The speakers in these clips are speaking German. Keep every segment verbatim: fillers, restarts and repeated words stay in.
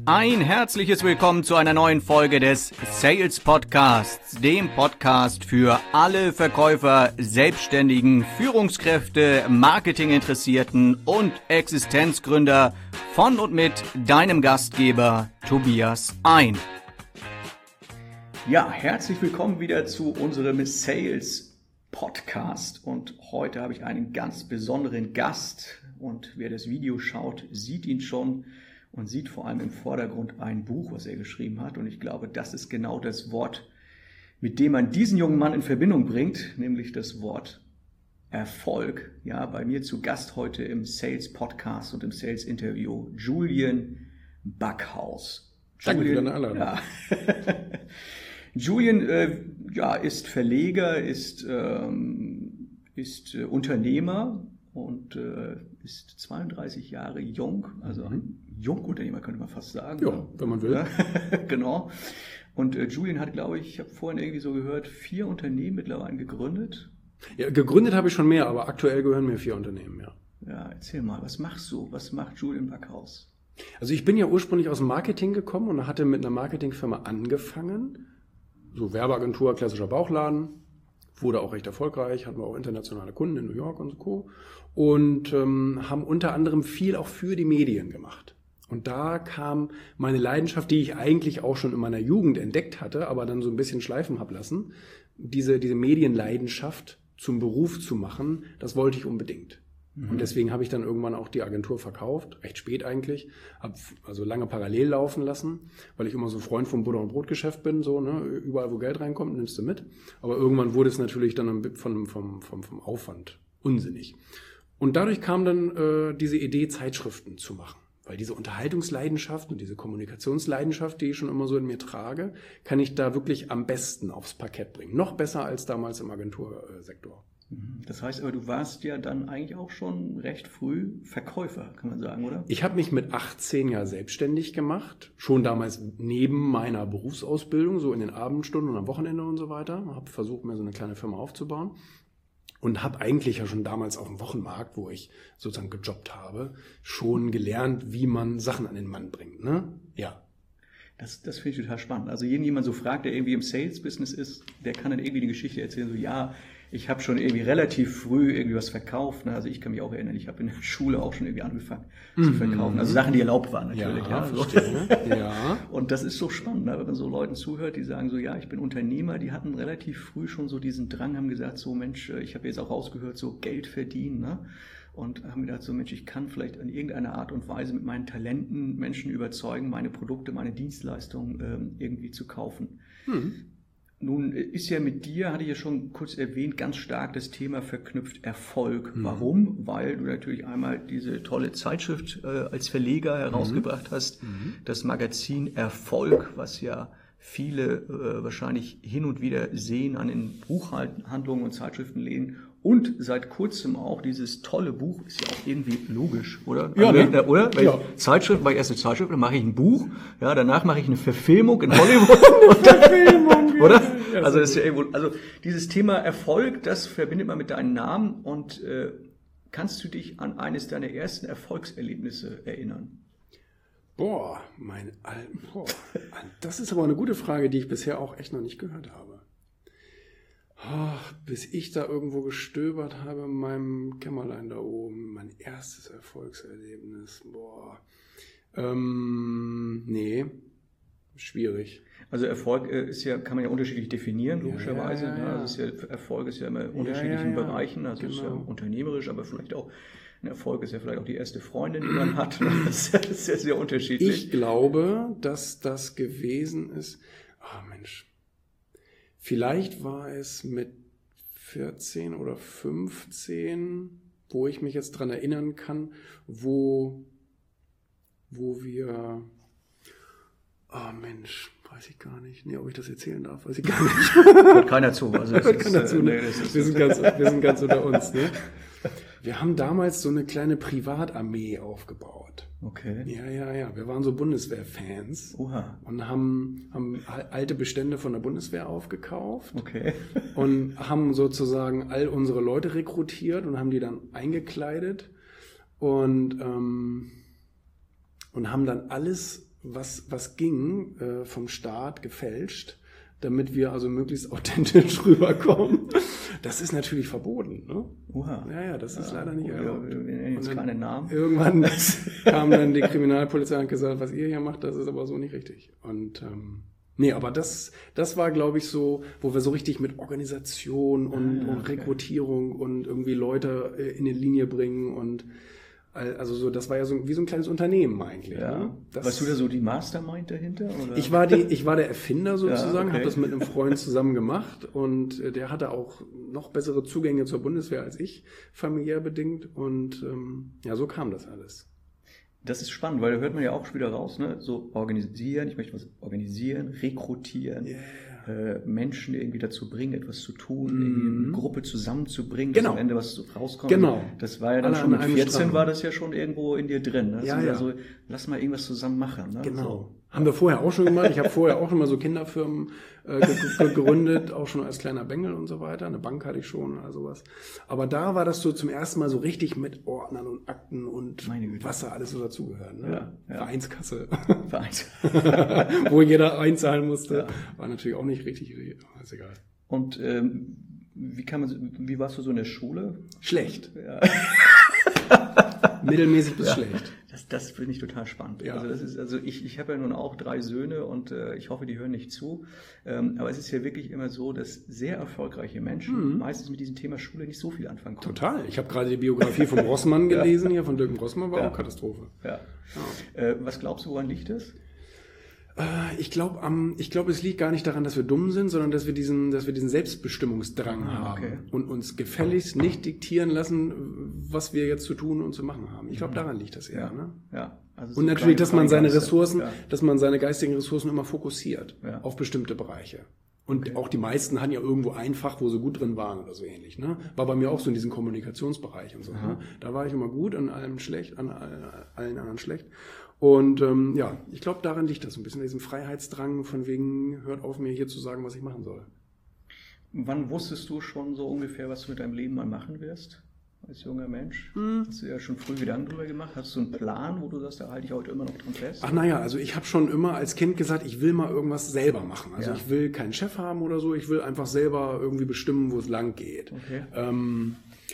Ein herzliches Willkommen zu einer neuen Folge des Sales Podcasts, dem Podcast für alle Verkäufer, Selbstständigen, Führungskräfte, Marketinginteressierten und Existenzgründer von und mit deinem Gastgeber Tobias Ein. Ja, herzlich willkommen wieder zu unserem Sales Podcast und heute habe ich einen ganz besonderen Gast und wer das Video schaut, sieht ihn schon. Und sieht vor allem im Vordergrund ein Buch, was er geschrieben hat. Und ich glaube, das ist genau das Wort, mit dem man diesen jungen Mann in Verbindung bringt, nämlich das Wort Erfolg. Ja, bei mir zu Gast heute im Sales Podcast und im Sales Interview Julian Backhaus. Danke Julian, für deine Einladung. Ja. Julian äh, ja, ist Verleger, ist, ähm, ist äh, Unternehmer und äh, ist zweiunddreißig Jahre jung, also ein Jungunternehmer könnte man fast sagen. Ja, wenn man will. Ja, genau. Und äh, Julian hat, glaube ich, ich habe vorhin irgendwie so gehört, vier Unternehmen mittlerweile gegründet. Ja, gegründet habe ich schon mehr, aber aktuell gehören mir vier Unternehmen, ja. Ja, erzähl mal, was machst du? Was macht Julian Backhaus? Also ich bin ja ursprünglich aus dem Marketing gekommen und hatte mit einer Marketingfirma angefangen. So Werbeagentur, klassischer Bauchladen. Wurde auch recht erfolgreich, hatten wir auch internationale Kunden in New York und Co. Und ähm, haben unter anderem viel auch für die Medien gemacht. Und da kam meine Leidenschaft, die ich eigentlich auch schon in meiner Jugend entdeckt hatte, aber dann so ein bisschen schleifen habe lassen, diese, diese Medienleidenschaft zum Beruf zu machen, das wollte ich unbedingt. Mhm. Und deswegen habe ich dann irgendwann auch die Agentur verkauft, recht spät eigentlich, habe also lange parallel laufen lassen, weil ich immer so Freund vom Butter- und Brotgeschäft bin, so ne, überall wo Geld reinkommt, nimmst du mit. Aber irgendwann wurde es natürlich dann vom, vom, vom, vom Aufwand unsinnig. Und dadurch kam dann äh, diese Idee, Zeitschriften zu machen. Weil diese Unterhaltungsleidenschaft und diese Kommunikationsleidenschaft, die ich schon immer so in mir trage, kann ich da wirklich am besten aufs Parkett bringen. Noch besser als damals im Agentursektor. Das heißt aber, du warst ja dann eigentlich auch schon recht früh Verkäufer, kann man sagen, oder? Ich habe mich mit achtzehn Jahren selbstständig gemacht, schon damals neben meiner Berufsausbildung, so in den Abendstunden und am Wochenende und so weiter. Habe versucht, mir so eine kleine Firma aufzubauen. Und habe eigentlich ja schon damals auf dem Wochenmarkt, wo ich sozusagen gejobbt habe, schon gelernt, wie man Sachen an den Mann bringt. Ne? Ja. Das, das finde ich total spannend. Also jeden jemand so fragt, der irgendwie im Sales-Business ist, der kann dann irgendwie eine Geschichte erzählen, so ja, ich habe schon irgendwie relativ früh irgendwie was verkauft. Ne? Also ich kann mich auch erinnern, ich habe in der Schule auch schon irgendwie angefangen mhm. zu verkaufen. Also Sachen, die erlaubt waren natürlich. Ja, ja. Verstehe, ne? Ja. Und das ist so spannend, ne? Wenn man so Leuten zuhört, die sagen so, ja, ich bin Unternehmer, die hatten relativ früh schon so diesen Drang, haben gesagt, so Mensch, ich habe jetzt auch rausgehört, so Geld verdienen, ne? Und haben gedacht, so Mensch, ich kann vielleicht in irgendeiner Art und Weise mit meinen Talenten Menschen überzeugen, meine Produkte, meine Dienstleistungen ähm, irgendwie zu kaufen. Mhm. Nun ist ja mit dir, hatte ich ja schon kurz erwähnt, ganz stark das Thema verknüpft Erfolg. Mhm. Warum? Weil du natürlich einmal diese tolle Zeitschrift äh, als Verleger herausgebracht mhm. hast, mhm. das Magazin Erfolg, was ja viele äh, wahrscheinlich hin und wieder sehen an den Buchhandlungen und Zeitschriftenläden. Und seit kurzem auch dieses tolle Buch, ist ja auch irgendwie logisch, oder? Ja, also, ne? Oder? Weil ja. ich Zeitschrift, mache ich erst eine Zeitschrift, dann mache ich ein Buch, ja, danach mache ich eine Verfilmung in Hollywood. und dann, Verfilmung, oder? Ja, also, das ist ja irgendwo, also dieses Thema Erfolg, das verbindet man mit deinem Namen und äh, kannst du dich an eines deiner ersten Erfolgserlebnisse erinnern? Boah, mein Al boah, das ist aber eine gute Frage, die ich bisher auch echt noch nicht gehört habe. Ach, bis ich da irgendwo gestöbert habe in meinem Kämmerlein da oben, mein erstes Erfolgserlebnis, boah, ähm, nee, schwierig. Also Erfolg äh, ist ja, kann man ja unterschiedlich definieren, logischerweise. Ja, ja, ja. Ne? Also ist ja, Erfolg ist ja immer in unterschiedlichen ja, ja, ja. Bereichen, also genau. ist ja unternehmerisch, aber vielleicht auch ein Erfolg ist ja vielleicht auch die erste Freundin, die man hat. Das ist ja sehr, sehr unterschiedlich. Ich glaube, dass das gewesen ist, ah oh Mensch, vielleicht war es mit vierzehn oder fünfzehn, wo ich mich jetzt dran erinnern kann, wo, wo wir, oh Mensch, weiß ich gar nicht. Nee, ob ich das erzählen darf, weiß ich gar nicht. Hört keiner zu. Also das Hört ist, keiner zu, äh, ne? nee, das ist wir, sind ganz, wir sind ganz unter uns. Ne? Wir haben damals so eine kleine Privatarmee aufgebaut. Okay. Ja, ja, ja. Wir waren so Bundeswehrfans. Oha. Und haben, haben alte Bestände von der Bundeswehr aufgekauft. Okay. Und haben sozusagen all unsere Leute rekrutiert und haben die dann eingekleidet und, ähm, und haben dann alles was, was ging, äh, vom Staat gefälscht, damit wir also möglichst authentisch rüberkommen. Das ist natürlich verboten. Ne? Oha. Ja, ja, das ist ja, leider nicht erlaubt. Wir nennen jetzt keine Namen. Irgendwann kam dann die Kriminalpolizei und gesagt, was ihr hier macht, das ist aber so nicht richtig. Und ähm, nee, aber das, das war, glaube ich, so, wo wir so richtig mit Organisation und, ah, ja, und Rekrutierung okay. und irgendwie Leute in die Linie bringen und also so, das war ja so wie so ein kleines Unternehmen eigentlich. Ja. Ne? Das, Warst du da so die Mastermind dahinter? Oder? Ich war die, ich war der Erfinder sozusagen, ja, okay. habe das mit einem Freund zusammen gemacht und der hatte auch noch bessere Zugänge zur Bundeswehr als ich, familiär bedingt und ähm, ja, so kam das alles. Das ist spannend, weil da hört man ja auch wieder raus, ne? So organisieren, ich möchte was organisieren, rekrutieren, yeah. äh, Menschen irgendwie dazu bringen, etwas zu tun, mm. irgendwie eine Gruppe zusammenzubringen, genau. dass am Ende was rauskommt. Genau. Das war ja dann Alle schon mit vierzehn Strang. War das ja schon irgendwo in dir drin. Ne? Ja, also, ja. also lass mal irgendwas zusammen machen. Ne? Genau. So. Haben wir vorher auch schon gemacht. Ich habe vorher auch schon mal so Kinderfirmen äh, gegründet, auch schon als kleiner Bengel und so weiter. Eine Bank hatte ich schon oder sowas. Aber da war das so zum ersten Mal so richtig mit Ordnern und Akten und was da alles so dazugehört. Ne? Ja, ja. Vereinskasse. Vereinskasse. Wo jeder einzahlen musste. Ja. War natürlich auch nicht richtig, aber ist egal. Und ähm, wie kann man, wie warst du so in der Schule? Schlecht. Ja. Mittelmäßig bis ja. schlecht. Das, das finde ich total spannend. Ja. Also das ist, also ich, ich habe ja nun auch drei Söhne und äh, ich hoffe, die hören nicht zu. Ähm, aber es ist ja wirklich immer so, dass sehr erfolgreiche Menschen mhm. meistens mit diesem Thema Schule nicht so viel anfangen können. Total. Ich habe gerade die Biografie von Rossmann gelesen, ja. hier von Dirk Rossmann, war ja. auch Katastrophe. Ja. Ja. Äh, was glaubst du, woran liegt das? Ich glaube, um, ich glaube, es liegt gar nicht daran, dass wir dumm sind, sondern dass wir diesen, dass wir diesen Selbstbestimmungsdrang ah, haben okay. und uns gefälligst nicht diktieren lassen, was wir jetzt zu tun und zu machen haben. Ich glaube, daran liegt das eher. Ja. Ne? Ja. Also und so natürlich, dass man seine Ressourcen, ja. dass man seine geistigen Ressourcen immer fokussiert ja. auf bestimmte Bereiche. Und okay. auch die meisten hatten ja irgendwo ein Fach, wo sie gut drin waren oder so ähnlich. Ne? War bei mir auch so in diesem Kommunikationsbereich und so. Ne? Da war ich immer gut, an allem schlecht, an allen anderen schlecht. Und ähm, ja, ich glaube, daran liegt das so ein bisschen, diesem Freiheitsdrang von wegen, hört auf, mir hier zu sagen, was ich machen soll. Wann wusstest du schon so ungefähr, was du mit deinem Leben mal machen wirst, als junger Mensch? Hm. Hast du ja schon früh Gedanken drüber gemacht? Hast du einen Plan, wo du sagst, da halte ich heute immer noch dran fest? Ach naja, also ich habe schon immer als Kind gesagt, ich will mal irgendwas selber machen. Also ja. ich will keinen Chef haben oder so, ich will einfach selber irgendwie bestimmen, wo es lang geht. Okay. Ähm,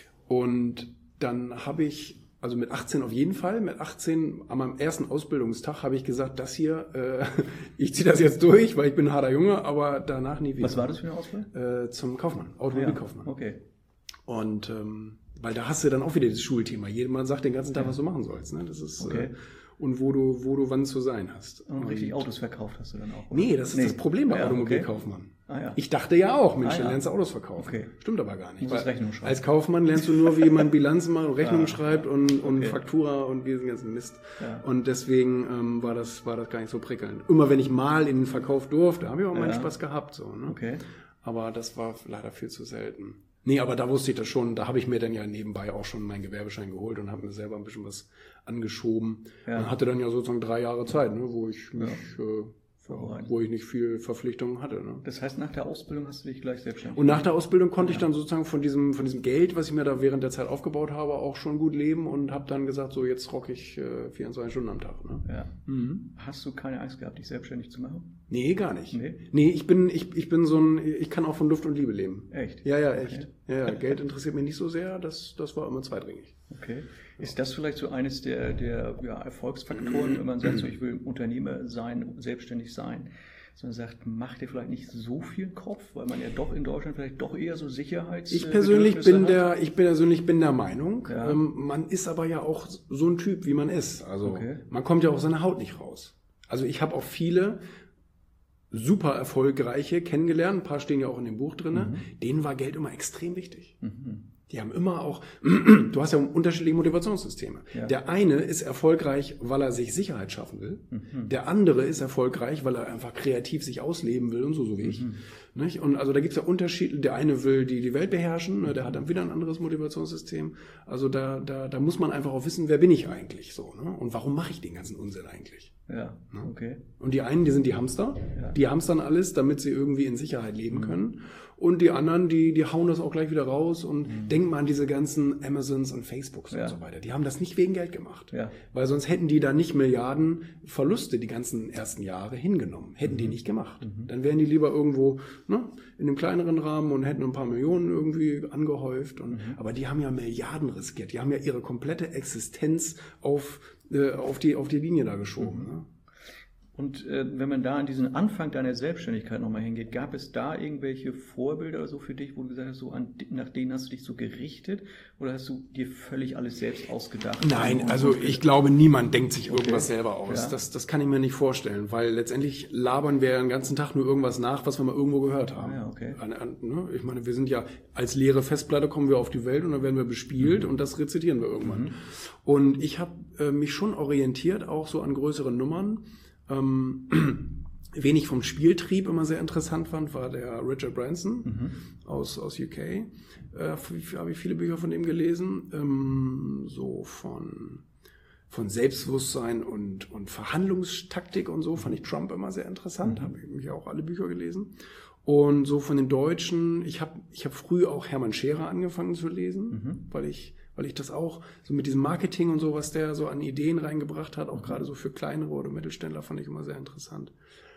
und dann habe ich... Also mit achtzehn auf jeden Fall. Mit achtzehn, an meinem ersten Ausbildungstag, habe ich gesagt, das hier, äh, ich ziehe das jetzt durch, weil ich bin ein harter Junge, aber danach nie wieder. Was war das für eine Ausbildung? Äh, zum Kaufmann, Automobilkaufmann. Ja, okay. Und ähm, weil da hast du dann auch wieder das Schulthema. Jedermann sagt den ganzen Tag, ja. was du machen sollst. Ne? Das ist okay. äh, und wo du, wo du wann zu sein hast. Und, und richtig Autos verkauft hast du dann auch? Oder? Nee, das ist nee. das Problem bei ja, Automobilkaufmann. Okay. Ah, ja. Ich dachte ja auch, Mensch, ah, ja. dann lernst du Autos verkaufen. Okay. Stimmt aber gar nicht. Weil Rechnung schreiben. Als Kaufmann lernst du nur, wie man Bilanzen macht und Rechnungen ah, schreibt und, und okay. Faktura und diesen ganzen Mist. Ja. Und deswegen ähm, war, das, war das gar nicht so prickelnd. Immer wenn ich mal in den Verkauf durfte, habe ich auch meinen ja. Spaß gehabt. So, ne? Okay. Aber das war leider viel zu selten. Nee, aber da wusste ich das schon. Da habe ich mir dann ja nebenbei auch schon meinen Gewerbeschein geholt und habe mir selber ein bisschen was angeschoben. Ja. Und hatte dann ja sozusagen drei Jahre Zeit, ne, wo ich mich... Ja. Äh, Ja, wo ich nicht viel Verpflichtungen hatte. Ne? Das heißt, nach der Ausbildung hast du dich gleich selbstständig Und nach der Ausbildung konnte ja. ich dann sozusagen von diesem, von diesem Geld, was ich mir da während der Zeit aufgebaut habe, auch schon gut leben und habe dann gesagt, so jetzt rocke ich äh, vierundzwanzig Stunden am Tag. Ne? Ja. Mhm. Hast du keine Angst gehabt, dich selbstständig zu machen? Nee, gar nicht. Nee, nee ich bin ich, ich bin so ein, ich kann auch von Luft und Liebe leben. Echt? Ja, ja, echt. Okay. Ja, ja, Geld interessiert mich nicht so sehr, das, das war immer zweitrangig. Okay. Ist das vielleicht so eines der, der ja, Erfolgsfaktoren, wenn man sagt, so ich will Unternehmer sein, selbstständig sein? Sondern sagt, macht ihr vielleicht nicht so viel Kopf, weil man ja doch in Deutschland vielleicht doch eher so Sicherheits. Ich persönlich bin hat. der, ich persönlich bin der Meinung, ja. ähm, man ist aber ja auch so ein Typ, wie man ist. Also okay. man kommt ja aus seiner Haut nicht raus. Also ich habe auch viele super erfolgreiche kennengelernt, ein paar stehen ja auch in dem Buch drin, mhm. denen war Geld immer extrem wichtig. Mhm. Die haben immer auch, du hast ja unterschiedliche Motivationssysteme. Ja. Der eine ist erfolgreich, weil er sich Sicherheit schaffen will. Mhm. Der andere ist erfolgreich, weil er einfach kreativ sich ausleben will und so, so wie ich. Mhm. Nicht? Und also da gibt's ja Unterschiede. Der eine will die, die Welt beherrschen, der hat dann wieder ein anderes Motivationssystem. Also da, da, da muss man einfach auch wissen, wer bin ich eigentlich so, ne? Und warum mache ich den ganzen Unsinn eigentlich? Ja, okay. Und die einen, die sind die Hamster, ja. die hamstern alles, damit sie irgendwie in Sicherheit leben mhm. können. Und die anderen, die, die hauen das auch gleich wieder raus und mhm. denken mal an diese ganzen Amazons und Facebooks ja. und so weiter. Die haben das nicht wegen Geld gemacht. Ja. Weil sonst hätten die da nicht Milliarden Verluste die ganzen ersten Jahre hingenommen. Hätten mhm. die nicht gemacht. Mhm. Dann wären die lieber irgendwo ne, in einem kleineren Rahmen und hätten ein paar Millionen irgendwie angehäuft. Und, mhm. aber die haben ja Milliarden riskiert. Die haben ja ihre komplette Existenz auf, äh, auf, die, auf die Linie da geschoben. Mhm. Ne? Und äh, wenn man da an diesen Anfang deiner Selbstständigkeit nochmal hingeht, gab es da irgendwelche Vorbilder oder so für dich, wo du gesagt hast, so an, nach denen hast du dich so gerichtet oder hast du dir völlig alles selbst ausgedacht? Nein, also ich glaube, niemand denkt sich irgendwas okay. selber aus. Ja. Das, das kann ich mir nicht vorstellen, weil letztendlich labern wir den ganzen Tag nur irgendwas nach, was wir mal irgendwo gehört haben. Ja, okay. an, an, ne? Ich meine, wir sind ja als leere Festplatte kommen wir auf die Welt und dann werden wir bespielt mhm. und das rezitieren wir irgendwann. Mhm. Und ich habe äh, mich schon orientiert, auch so an größeren Nummern. Ähm, wen ich vom Spieltrieb immer sehr interessant fand, war der Richard Branson mhm. aus, aus U K. Äh, habe ich viele Bücher von ihm gelesen. Ähm, so von, von Selbstbewusstsein und, und Verhandlungstaktik und so fand ich Trump immer sehr interessant. Mhm. Habe ich mich auch alle Bücher gelesen. Und so von den Deutschen, ich habe ich hab früh auch Hermann Scherer angefangen zu lesen, mhm. weil ich weil ich das auch so mit diesem Marketing und so, was der so an Ideen reingebracht hat, auch gerade so für kleinere oder Mittelständler, fand ich immer sehr interessant.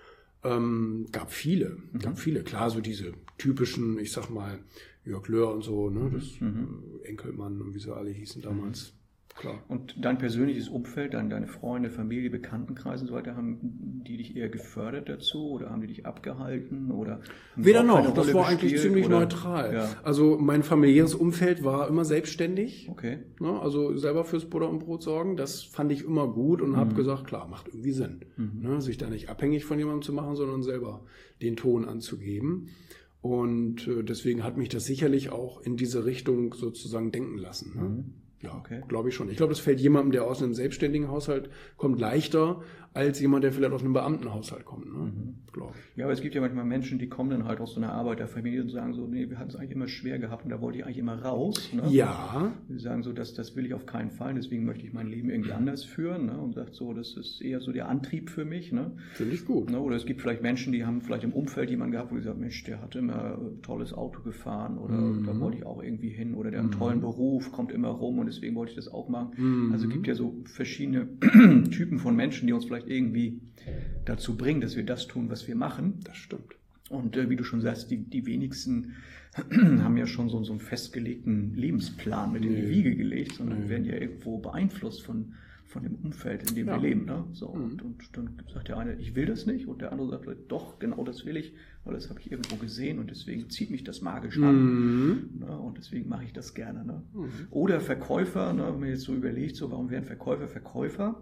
Ähm, gab viele, mhm. gab viele. Klar, so diese typischen, ich sag mal, Jörg Löhr und so, ne, das mhm. Enkelmann und wie sie alle hießen damals. Klar. Und dein persönliches Umfeld, deine, deine Freunde, Familie, Bekanntenkreise und so weiter, haben die dich eher gefördert dazu oder haben die dich abgehalten? Oder weder noch, das war eigentlich ziemlich oder? neutral. Ja. Also mein familiäres Umfeld war immer selbstständig. Okay. Ne, also selber fürs Butter und Brot sorgen, das fand ich immer gut und mhm. habe gesagt, klar, macht irgendwie Sinn. Mhm. Ne, sich da nicht abhängig von jemandem zu machen, sondern selber den Ton anzugeben. Und äh, deswegen hat mich das sicherlich auch in diese Richtung sozusagen denken lassen. Ne? Mhm. Ja, okay. Glaube ich schon. Ich glaube, das fällt jemandem, der aus einem selbstständigen Haushalt kommt, leichter als jemand, der vielleicht aus einem Beamtenhaushalt kommt. Ne? Mhm. Glaube ich. Ja, aber es gibt ja manchmal Menschen, die kommen dann halt aus so einer Arbeiterfamilie und sagen so, nee, wir hatten es eigentlich immer schwer gehabt und da wollte ich eigentlich immer raus. Ne? Ja. Die sagen so, das, das will ich auf keinen Fall, deswegen möchte ich mein Leben irgendwie anders führen. Ne? Und sagt so, das ist eher so der Antrieb für mich. Ne? Finde ich gut. Ne? Oder es gibt vielleicht Menschen, die haben vielleicht im Umfeld jemanden gehabt, wo die sagen, Mensch, der hat immer ein tolles Auto gefahren oder mhm. da wollte ich auch irgendwie hin. Oder der hat einen mhm. tollen Beruf, kommt immer rum und deswegen wollte ich das auch machen. Mhm. Also es gibt ja so verschiedene Typen von Menschen, die uns vielleicht irgendwie dazu bringen, dass wir das tun, was wir machen. Das stimmt. Und äh, wie du schon sagst, die, die wenigsten haben ja schon so, so einen festgelegten Lebensplan mit in die Wiege gelegt, sondern nee. werden ja irgendwo beeinflusst von, von dem Umfeld, in dem ja. wir leben. Ne? So, mhm. und, und dann sagt der eine, ich will das nicht, und der andere sagt, doch, genau das will ich, weil das habe ich irgendwo gesehen und deswegen zieht mich das magisch an. Mhm. Ne? Und deswegen mache ich das gerne. Ne? Mhm. Oder Verkäufer, ne? Wenn man jetzt so überlegt, so, warum werden Verkäufer Verkäufer?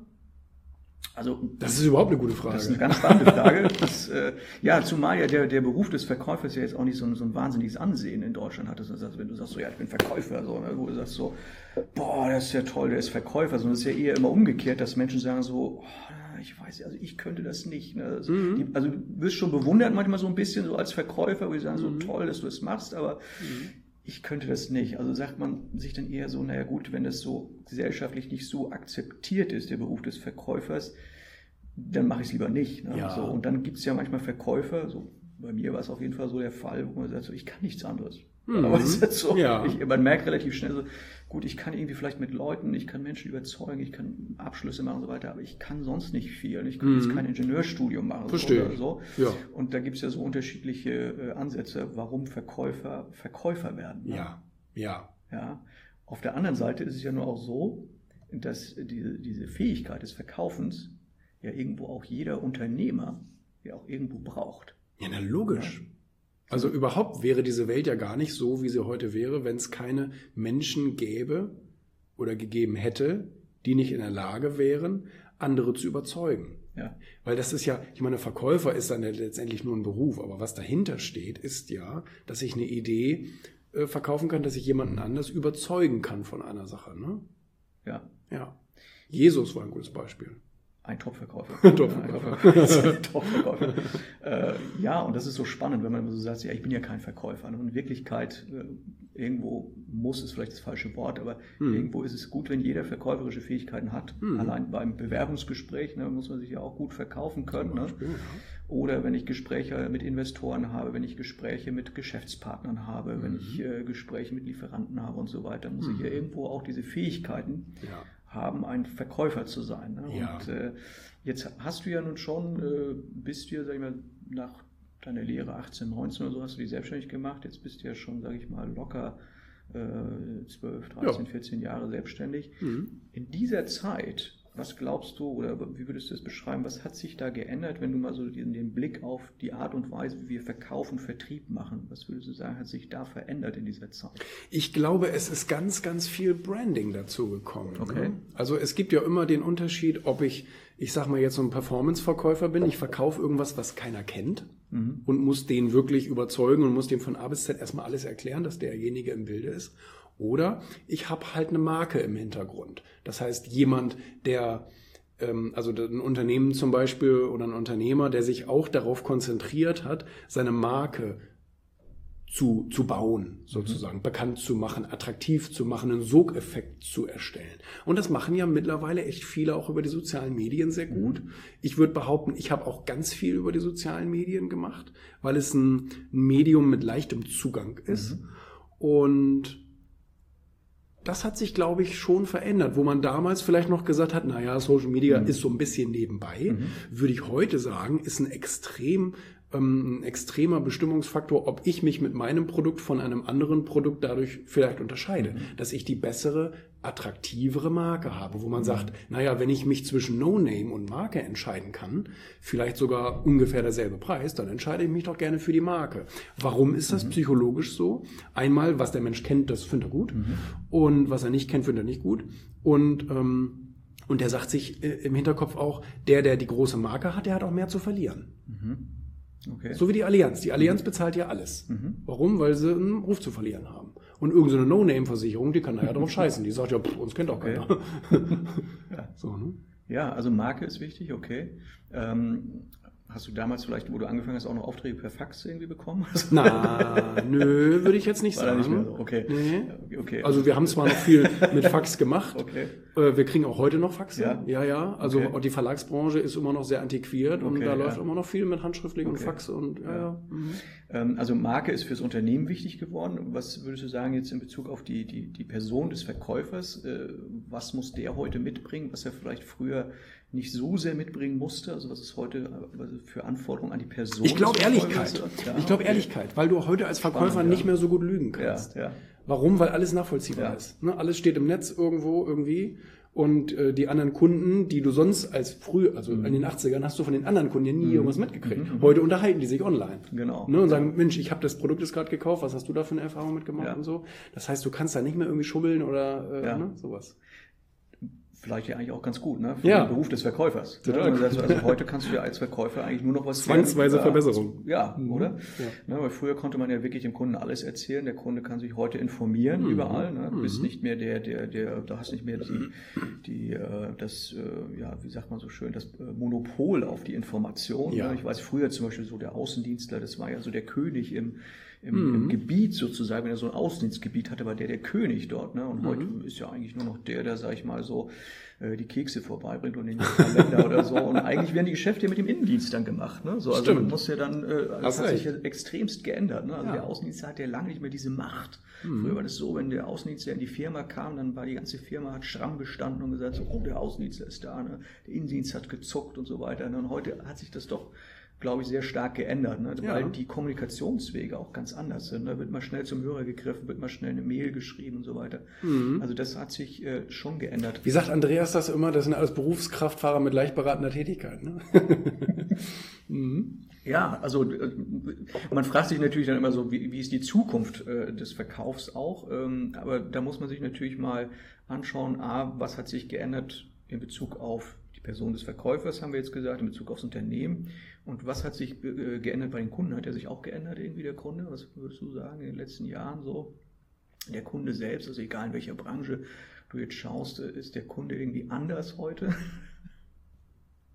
Also, das ist überhaupt eine gute Frage. Das ist eine ganz spannende Frage. Das, äh, ja, zumal ja der, der Beruf des Verkäufers ja jetzt auch nicht so ein, so ein wahnsinniges Ansehen in Deutschland hat. Also, wenn du sagst so, ja, ich bin Verkäufer, so, ne, wo du sagst so, boah, das ist ja toll, der ist Verkäufer. Sondern es ist ja eher immer umgekehrt, dass Menschen sagen so, oh, ich weiß, also ich könnte das nicht. Ne? Also, mhm. die, also du wirst schon bewundert manchmal so ein bisschen so als Verkäufer, wo die sagen mhm. so, toll, dass du das machst, aber mhm. ich könnte das nicht. Also sagt man sich dann eher so, naja gut, wenn das so gesellschaftlich nicht so akzeptiert ist, der Beruf des Verkäufers, dann mache ich es lieber nicht. Ne? Ja. So, und dann gibt es ja manchmal Verkäufer, so bei mir war es auf jeden Fall so der Fall, wo man sagt, so, ich kann nichts anderes. Mhm. Aber es ist so, ja. ich, man merkt relativ schnell so, gut, ich kann irgendwie vielleicht mit Leuten, ich kann Menschen überzeugen, ich kann Abschlüsse machen und so weiter, aber ich kann sonst nicht viel. Ich kann mhm. jetzt kein Ingenieurstudium machen. Verstehe. Oder so. Ja. Und da gibt es ja so unterschiedliche äh, Ansätze, warum Verkäufer Verkäufer werden. Ne? Ja, ja. Ja. Auf der anderen Seite ist es ja nur auch so, dass diese, diese Fähigkeit des Verkaufens ja irgendwo auch jeder Unternehmer ja auch irgendwo braucht. Ja, na logisch. Ja. Also überhaupt wäre diese Welt ja gar nicht so, wie sie heute wäre, wenn es keine Menschen gäbe oder gegeben hätte, die nicht in der Lage wären, andere zu überzeugen. Ja. Weil das ist ja, ich meine, Verkäufer ist dann ja letztendlich nur ein Beruf, aber was dahinter steht, ist ja, dass ich eine Idee äh, verkaufen kann, dass ich jemanden anders überzeugen kann von einer Sache. Ne? Ja. Ja. Jesus war ein gutes Beispiel. Ein Top-Verkäufer. Top-Verkäufer. Ein Top-Verkäufer. äh, ja, und das ist so spannend, wenn man so sagt, ja, ich bin ja kein Verkäufer. Und in Wirklichkeit, äh, irgendwo muss es vielleicht das falsche Wort, aber hm. irgendwo ist es gut, wenn jeder verkäuferische Fähigkeiten hat. Hm. Allein beim Bewerbungsgespräch, ne, muss man sich ja auch gut verkaufen können. Ne? Beispiel, ja. Oder wenn ich Gespräche mit Investoren habe, wenn ich Gespräche mit Geschäftspartnern habe, hm. wenn ich äh, Gespräche mit Lieferanten habe und so weiter, muss hm. ich ja irgendwo auch diese Fähigkeiten ja. haben, ein Verkäufer zu sein. Ne? Ja. Und äh, jetzt hast du ja nun schon, äh, bist du ja, sag ich mal, nach deiner Lehre achtzehn, neunzehn oder so, hast du dich selbstständig gemacht. Jetzt bist du ja schon, sag ich mal, locker äh, zwölf, dreizehn, ja. vierzehn Jahre selbstständig. Mhm. In dieser Zeit, was glaubst du, oder wie würdest du das beschreiben, was hat sich da geändert, wenn du mal so den, den Blick auf die Art und Weise, wie wir Verkauf und Vertrieb machen, was würdest du sagen, hat sich da verändert in dieser Zeit? Ich glaube, es ist ganz, ganz viel Branding dazu gekommen. Okay. Ne? Also es gibt ja immer den Unterschied, ob ich, ich sag mal jetzt so ein Performance-Verkäufer bin, ich verkaufe irgendwas, was keiner kennt mhm. und muss den wirklich überzeugen und muss dem von A bis Z erstmal alles erklären, dass derjenige im Bilde ist. Oder ich habe halt eine Marke im Hintergrund. Das heißt, jemand, der, ähm, also ein Unternehmen zum Beispiel oder ein Unternehmer, der sich auch darauf konzentriert hat, seine Marke zu, zu bauen, sozusagen, mhm. bekannt zu machen, attraktiv zu machen, einen Sogeffekt zu erstellen. Und das machen ja mittlerweile echt viele auch über die sozialen Medien sehr gut. Mhm. Ich würde behaupten, ich habe auch ganz viel über die sozialen Medien gemacht, weil es ein Medium mit leichtem Zugang ist. Mhm. Und das hat sich, glaube ich, schon verändert, wo man damals vielleicht noch gesagt hat, naja, Social Media mhm. ist so ein bisschen nebenbei, mhm. würde ich heute sagen, ist ein extrem ähm, ein extremer Bestimmungsfaktor, ob ich mich mit meinem Produkt von einem anderen Produkt dadurch vielleicht unterscheide, mhm. dass ich die bessere, attraktivere Marke habe, wo man mhm. sagt, naja, wenn ich mich zwischen No-Name und Marke entscheiden kann, vielleicht sogar ungefähr derselbe Preis, dann entscheide ich mich doch gerne für die Marke. Warum ist das mhm. psychologisch so? Einmal, was der Mensch kennt, das findet er gut mhm. und was er nicht kennt, findet er nicht gut und ähm, und der sagt sich äh, im Hinterkopf auch, der, der die große Marke hat, der hat auch mehr zu verlieren. Mhm. Okay. So wie die Allianz. Die Allianz bezahlt ja alles. Mhm. Warum? Weil sie einen Ruf zu verlieren haben. Und irgendeine so No-Name-Versicherung, die kann da ja drauf scheißen. Die sagt ja, pff, uns kennt auch okay. keiner. ja. So, ne? Ja, also Marke ist wichtig, okay. Ähm, hast du damals vielleicht, wo du angefangen hast, auch noch Aufträge per Fax irgendwie bekommen? Na, nö, würde ich jetzt nicht War sagen. Nicht mehr so. Okay. Nee. okay. Also wir haben zwar noch viel mit Fax gemacht. Okay. Wir kriegen auch heute noch Faxe. Ja, ja. ja. Also okay. die Verlagsbranche ist immer noch sehr antiquiert und okay, da ja. läuft immer noch viel mit handschriftlichen okay. und Fax und ja, ja. Mhm. Also Marke ist fürs Unternehmen wichtig geworden. Was würdest du sagen jetzt in Bezug auf die, die, die Person des Verkäufers? Was muss der heute mitbringen, was er vielleicht früher nicht so sehr mitbringen musste? Also was ist heute für Anforderungen an die Person? Ich glaube Ehrlichkeit. Ja, ich glaube okay. Ehrlichkeit, weil du heute als Verkäufer Spannend, nicht ja. mehr so gut lügen kannst. Ja, ja. Warum? Weil alles nachvollziehbar ja. ist. Ne? Alles steht im Netz irgendwo irgendwie und äh, die anderen Kunden, die du sonst als früh, also mhm. in den achtzigern hast du von den anderen Kunden ja nie mhm. irgendwas mitgekriegt. Mhm. Heute unterhalten die sich online. Genau. Ne? Und sagen, Mensch, ich habe das Produkt jetzt gerade gekauft, was hast du da für eine Erfahrung mitgemacht ja. und so. Das heißt, du kannst da nicht mehr irgendwie schummeln oder äh, ja. ne? sowas. Vielleicht ja eigentlich auch ganz gut, ne? Für ja. den Beruf des Verkäufers. Ja, also, also heute kannst du ja als Verkäufer eigentlich nur noch was zwangsweise Verbesserung. Ja, mhm. oder? Ja. Ne, weil früher konnte man ja wirklich dem Kunden alles erzählen. Der Kunde kann sich heute informieren mhm. überall. Ne? Du bist mhm. nicht mehr der, der, der, du hast nicht mehr die, die, das, ja, wie sagt man so schön, das Monopol auf die Information. Ja. Ne? Ich weiß früher zum Beispiel so der Außendienstler, das war ja so der König im Im, mhm. im Gebiet sozusagen, wenn er so ein Außendienstgebiet hatte, war der der König dort. Ne? Und mhm. heute ist ja eigentlich nur noch der, der, sag ich mal, so äh, die Kekse vorbeibringt und den Kalender oder so. Und eigentlich werden die Geschäfte ja mit dem Innendienst dann gemacht. Ne? So, also Stimmt. man muss ja dann, äh, das hat recht. sich ja extremst geändert. Ne? Also ja. der Außendienst hat ja lange nicht mehr diese Macht. Mhm. Früher war das so, wenn der Außendienstler in die Firma kam, dann war die ganze Firma, hat stramm gestanden und gesagt, so, oh, der Außendienstler ist da. Ne? Der Innendienst hat gezuckt und so weiter. Ne? Und heute hat sich das doch, glaube ich, sehr stark geändert, ne? Weil ja. die Kommunikationswege auch ganz anders sind. Da wird mal schnell zum Hörer gegriffen, wird mal schnell eine Mail geschrieben und so weiter. Mhm. Also das hat sich äh, schon geändert. Wie sagt Andreas das immer? Das sind alles Berufskraftfahrer mit leicht beratender Tätigkeit. Ne? mhm. Ja, also äh, man fragt sich natürlich dann immer so, wie, wie ist die Zukunft äh, des Verkaufs auch? Ähm, aber da muss man sich natürlich mal anschauen, a, was hat sich geändert in Bezug auf die Person des Verkäufers, haben wir jetzt gesagt, in Bezug aufs Unternehmen. Und was hat sich äh, geändert bei den Kunden? Hat er sich auch geändert, irgendwie der Kunde? Was würdest du sagen in den letzten Jahren so? Der Kunde selbst, also egal in welcher Branche du jetzt schaust, ist der Kunde irgendwie anders heute?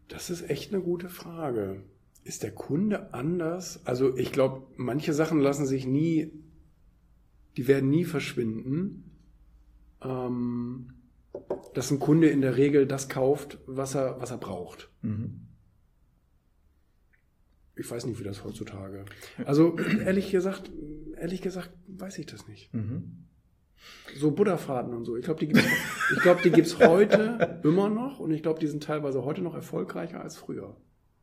Das ist echt eine gute Frage. Ist der Kunde anders? Also ich glaube, manche Sachen lassen sich nie, die werden nie verschwinden. Ähm, dass ein Kunde in der Regel das kauft, was er, was er braucht. Mhm. Ich weiß nicht, wie das heutzutage. Also ehrlich gesagt, ehrlich gesagt, weiß ich das nicht. Mhm. So Buddha-Fahrten und so. Ich glaube, die gibt's, ich glaube, die gibt's heute immer noch und ich glaube, die sind teilweise heute noch erfolgreicher als früher.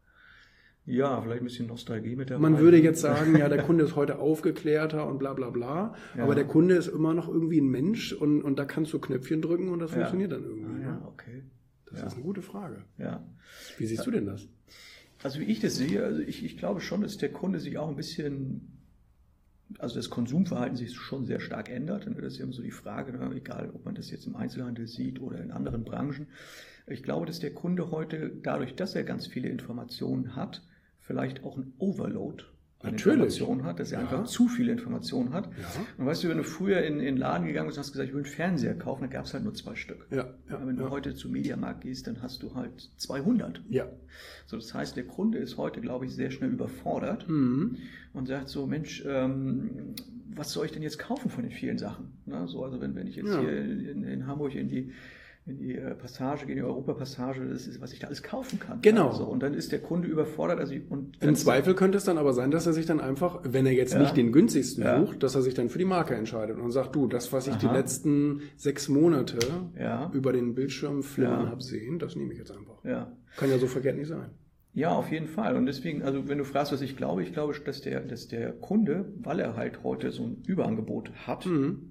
Ja, vielleicht ein bisschen Nostalgie mit dabei. Man würde jetzt sagen, ja, der Kunde ist heute aufgeklärter und bla bla bla, ja. Aber der Kunde ist immer noch irgendwie ein Mensch und, und da kannst du Knöpfchen drücken und das ja. funktioniert dann irgendwie. Ah, ja, okay. Das ja. ist eine gute Frage. Ja. Wie siehst du denn das? Also wie ich das sehe, also ich, ich glaube schon, dass der Kunde sich auch ein bisschen, also das Konsumverhalten sich schon sehr stark ändert. Und das ist immer so die Frage, egal ob man das jetzt im Einzelhandel sieht oder in anderen Branchen. Ich glaube, dass der Kunde heute, dadurch, dass er ganz viele Informationen hat, vielleicht auch ein Overload an Informationen hat, dass er ja. einfach zu viele Informationen hat. Ja. Und weißt du, wenn du früher in den Laden gegangen bist und hast gesagt, ich will einen Fernseher kaufen, dann gab es halt nur zwei Stück. Ja. Ja. Wenn du ja. heute zu Mediamarkt gehst, dann hast du halt zweihundert. Ja. So, das heißt, der Kunde ist heute, glaube ich, sehr schnell überfordert mhm. und sagt so, Mensch, ähm, was soll ich denn jetzt kaufen von den vielen Sachen? Na, so, also wenn, wenn ich jetzt ja. hier in, in Hamburg in die in die Passage, in die Europapassage, das ist, was ich da alles kaufen kann. Genau. Also, und dann ist der Kunde überfordert. Also, und Im Zweifel könnte es dann aber sein, dass er sich dann einfach, wenn er jetzt ja. nicht den günstigsten ja. sucht, dass er sich dann für die Marke entscheidet und sagt, du, das, was ich Aha. die letzten sechs Monate ja. über den Bildschirm flimmern ja. habe sehen, das nehme ich jetzt einfach. Ja. Kann ja so verkehrt nicht sein. Ja, auf jeden Fall. Und deswegen, also wenn du fragst, was ich glaube, ich glaube, dass der, dass der Kunde, weil er halt heute so ein Überangebot hat, mhm.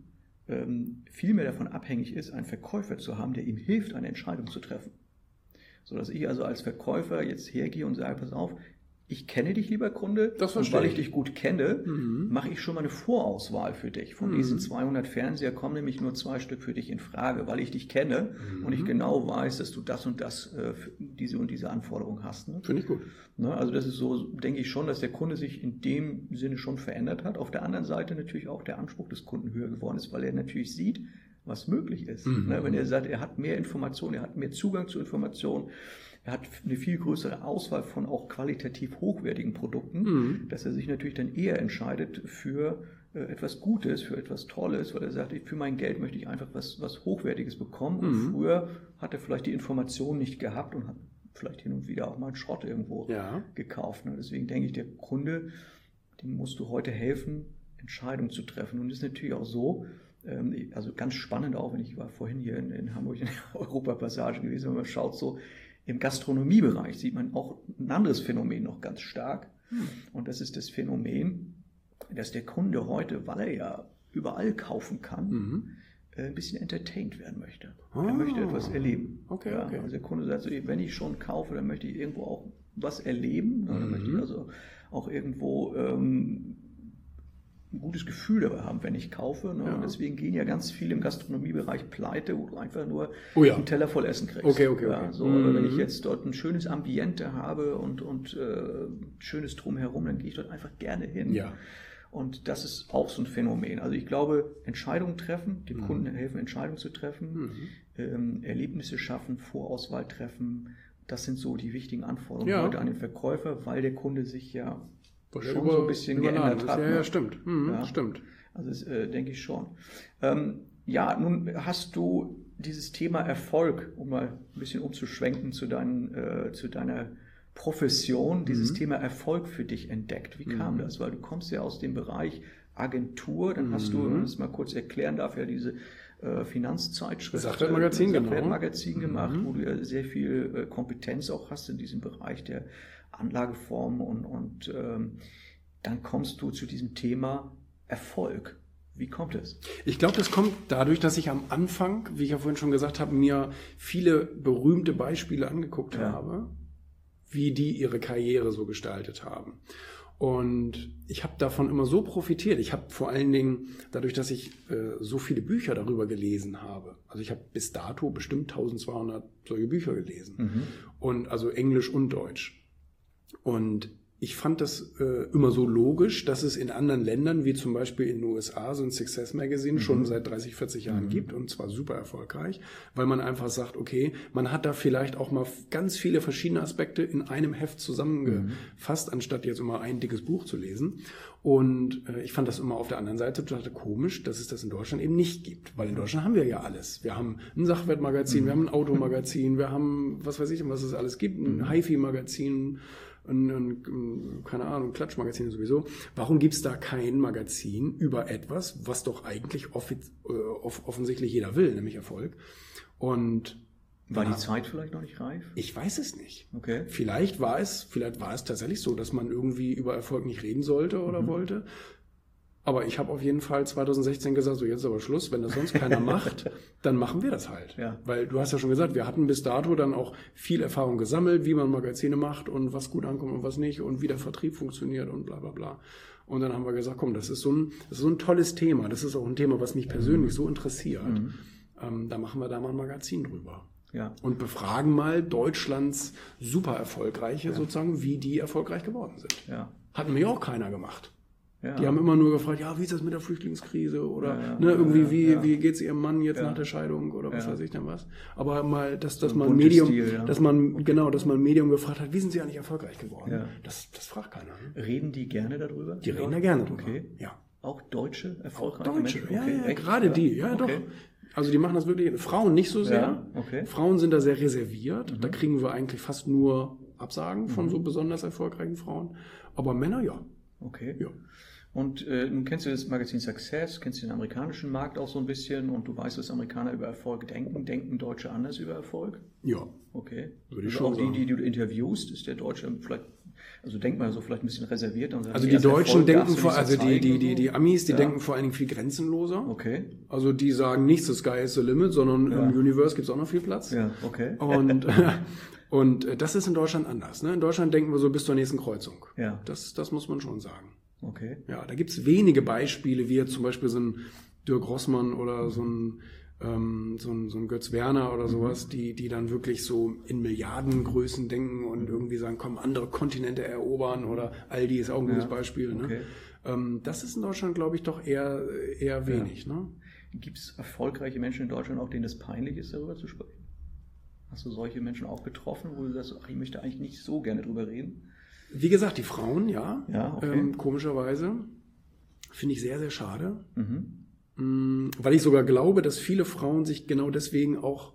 viel mehr davon abhängig ist, einen Verkäufer zu haben, der ihm hilft, eine Entscheidung zu treffen. So dass ich also als Verkäufer jetzt hergehe und sage, pass auf, ich kenne dich, lieber Kunde, das und weil ich dich gut kenne, mhm. mache ich schon mal eine Vorauswahl für dich. Von mhm. diesen zweihundert Fernseher kommen nämlich nur zwei Stück für dich in Frage, weil ich dich kenne mhm. und ich genau weiß, dass du das und das, äh, diese und diese Anforderung hast. Ne? Finde ich gut. Ne? Also das ist so, denke ich schon, dass der Kunde sich in dem Sinne schon verändert hat. Auf der anderen Seite natürlich auch der Anspruch des Kunden höher geworden ist, weil er natürlich sieht, was möglich ist. Mhm. Ne? Wenn er sagt, er hat mehr Informationen, er hat mehr Zugang zu Informationen, er hat eine viel größere Auswahl von auch qualitativ hochwertigen Produkten, mhm. dass er sich natürlich dann eher entscheidet für äh, etwas Gutes, für etwas Tolles, weil er sagt, für mein Geld möchte ich einfach was, was Hochwertiges bekommen. Mhm. Und früher hat er vielleicht die Information nicht gehabt und hat vielleicht hin und wieder auch mal einen Schrott irgendwo ja. gekauft. Ne? Deswegen denke ich, der Kunde, dem musst du heute helfen, Entscheidungen zu treffen. Und das ist natürlich auch so, ähm, also ganz spannend auch, wenn ich war vorhin hier in, in Hamburg in der Europapassage gewesen, wenn man schaut so, im Gastronomiebereich sieht man auch ein anderes Phänomen noch ganz stark. Hm. Und das ist das Phänomen, dass der Kunde heute, weil er ja überall kaufen kann, mhm. ein bisschen entertained werden möchte. Ah. Er möchte etwas erleben. Okay, ja, okay. Also der Kunde sagt so, wenn ich schon kaufe, dann möchte ich irgendwo auch was erleben. Mhm. Dann möchte ich also auch irgendwo ähm, ein gutes Gefühl dabei haben, wenn ich kaufe. Ne? Ja. Und deswegen gehen ja ganz viele im Gastronomiebereich pleite, wo du einfach nur oh ja. einen Teller voll Essen kriegst. Okay, okay, ja, okay. So, mhm. Aber wenn ich jetzt dort ein schönes Ambiente habe und, und äh, schönes Drumherum, dann gehe ich dort einfach gerne hin. Ja. Und das ist auch so ein Phänomen. Also ich glaube, Entscheidungen treffen, dem mhm. Kunden helfen, Entscheidungen zu treffen, mhm. ähm, Erlebnisse schaffen, Vorauswahl treffen, das sind so die wichtigen Anforderungen ja. heute an den Verkäufer, weil der Kunde sich ja schon über, so ein bisschen geändert hat. Ja, ja, stimmt. Mhm, ja. stimmt. Also das äh, denke ich schon. Ähm, ja, nun hast du dieses Thema Erfolg, um mal ein bisschen umzuschwenken zu, deinen, äh, zu deiner Profession, dieses mhm. Thema Erfolg für dich entdeckt. Wie kam mhm. das? Weil du kommst ja aus dem Bereich Agentur, dann mhm. hast du, wenn man das mal kurz erklären darf, ja diese äh, Finanzzeitschrift, Sachwertmagazin, äh, Sachwertmagazin genau. gemacht, mhm. wo du ja sehr viel äh, Kompetenz auch hast in diesem Bereich der Anlageformen und, und ähm, dann kommst du zu diesem Thema Erfolg. Wie kommt es? Ich glaube, das kommt dadurch, dass ich am Anfang, wie ich ja vorhin schon gesagt habe, mir viele berühmte Beispiele angeguckt ja. habe, wie die ihre Karriere so gestaltet haben. Und ich habe davon immer so profitiert. Ich habe vor allen Dingen, dadurch, dass ich äh, so viele Bücher darüber gelesen habe, also ich habe bis dato bestimmt eintausendzweihundert solche Bücher gelesen. Mhm. Und also Englisch und Deutsch. Und ich fand das äh, immer so logisch, dass es in anderen Ländern, wie zum Beispiel in den U S A, so ein Success Magazine mhm. schon seit dreißig, vierzig Jahren mhm. gibt und zwar super erfolgreich, weil man einfach sagt, okay, man hat da vielleicht auch mal ganz viele verschiedene Aspekte in einem Heft zusammengefasst, mhm. anstatt jetzt immer ein dickes Buch zu lesen. Und äh, ich fand das immer auf der anderen Seite total komisch, dass es das in Deutschland eben nicht gibt, weil in Deutschland haben wir ja alles. Wir haben ein Sachwertmagazin, mhm. wir haben ein Automagazin, wir haben, was weiß ich, was es alles gibt, ein mhm. Hi-Fi-Magazin, Ein, ein, keine Ahnung, Klatschmagazine sowieso. Warum gibt es da kein Magazin über etwas, was doch eigentlich offiz- äh, off- offensichtlich jeder will, nämlich Erfolg? Und war die Zeit vielleicht noch nicht reif? Ich weiß es nicht. Okay. Vielleicht war es, vielleicht war es tatsächlich so, dass man irgendwie über Erfolg nicht reden sollte oder mhm. wollte. Aber ich habe auf jeden Fall zwanzig sechzehn gesagt, so jetzt ist aber Schluss, wenn das sonst keiner macht, dann machen wir das halt. Ja. Weil du hast ja schon gesagt, wir hatten bis dato dann auch viel Erfahrung gesammelt, wie man Magazine macht und was gut ankommt und was nicht und wie der Vertrieb funktioniert und bla bla bla. Und dann haben wir gesagt, komm, das ist so ein, das ist so ein tolles Thema. Das ist auch ein Thema, was mich persönlich so interessiert. Mhm. Ähm, da machen wir da mal ein Magazin drüber. Ja. Und befragen mal Deutschlands super erfolgreiche ja. sozusagen, wie die erfolgreich geworden sind. Ja. Hat mir auch keiner gemacht. Ja. Die haben immer nur gefragt, ja, wie ist das mit der Flüchtlingskrise oder ja, ja, ne, irgendwie, ja, wie, ja. wie geht's ihrem Mann jetzt ja. nach der Scheidung oder was ja. weiß ich denn was. Aber mal, dass, dass so man Medium, Stil, ja. dass man, okay. genau, dass man ein Medium gefragt hat, wie sind sie eigentlich erfolgreich geworden? Ja. Das, das fragt keiner. Ne? Reden die gerne darüber? Die reden da gerne drüber. Okay. Ja. Auch Deutsche erfolgreiche Auch Deutsche, Menschen? ja, Okay. ja, Echt? gerade ja. die, ja, okay. doch. Also die machen das wirklich, Frauen nicht so sehr. Ja. Okay. Frauen sind da sehr reserviert. Mhm. Da kriegen wir eigentlich fast nur Absagen von mhm. so besonders erfolgreichen Frauen. Aber Männer, ja. Okay. Ja. Und äh, nun kennst du das Magazin Success, kennst du den amerikanischen Markt auch so ein bisschen und du weißt, dass Amerikaner über Erfolg denken. Denken Deutsche anders über Erfolg? Ja. Okay. Würde ich also schon auch sagen. die, die du interviewst, ist der Deutsche vielleicht, also denkt man so vielleicht ein bisschen reserviert. Und also die Deutschen denken vor, also die, die, die, die Amis, die ja. denken vor allen Dingen viel grenzenloser. Okay. Also die sagen nicht, the sky is the limit, sondern ja. im Universe gibt es auch noch viel Platz. Ja, okay. Und, und das ist in Deutschland anders. Ne? In Deutschland denken wir so bis zur nächsten Kreuzung. Ja. Das, das muss man schon sagen. Okay. Ja, da gibt es wenige Beispiele, wie jetzt zum Beispiel so ein Dirk Rossmann oder so ein, ähm, so ein, so ein Götz Werner oder sowas, die, die dann wirklich so in Milliardengrößen denken und irgendwie sagen, komm, andere Kontinente erobern oder Aldi ist auch ein gutes ja. Beispiel. Ne? Okay. Ähm, das ist in Deutschland, glaube ich, doch eher, eher wenig. Ja. Ne? Gibt es erfolgreiche Menschen in Deutschland, auch denen es peinlich ist, darüber zu sprechen? Hast du solche Menschen auch getroffen, wo du sagst, ach, ich möchte eigentlich nicht so gerne drüber reden? Wie gesagt, die Frauen, ja, ja okay. ähm, komischerweise, finde ich sehr, sehr schade, mhm. ähm, weil ich sogar glaube, dass viele Frauen sich genau deswegen auch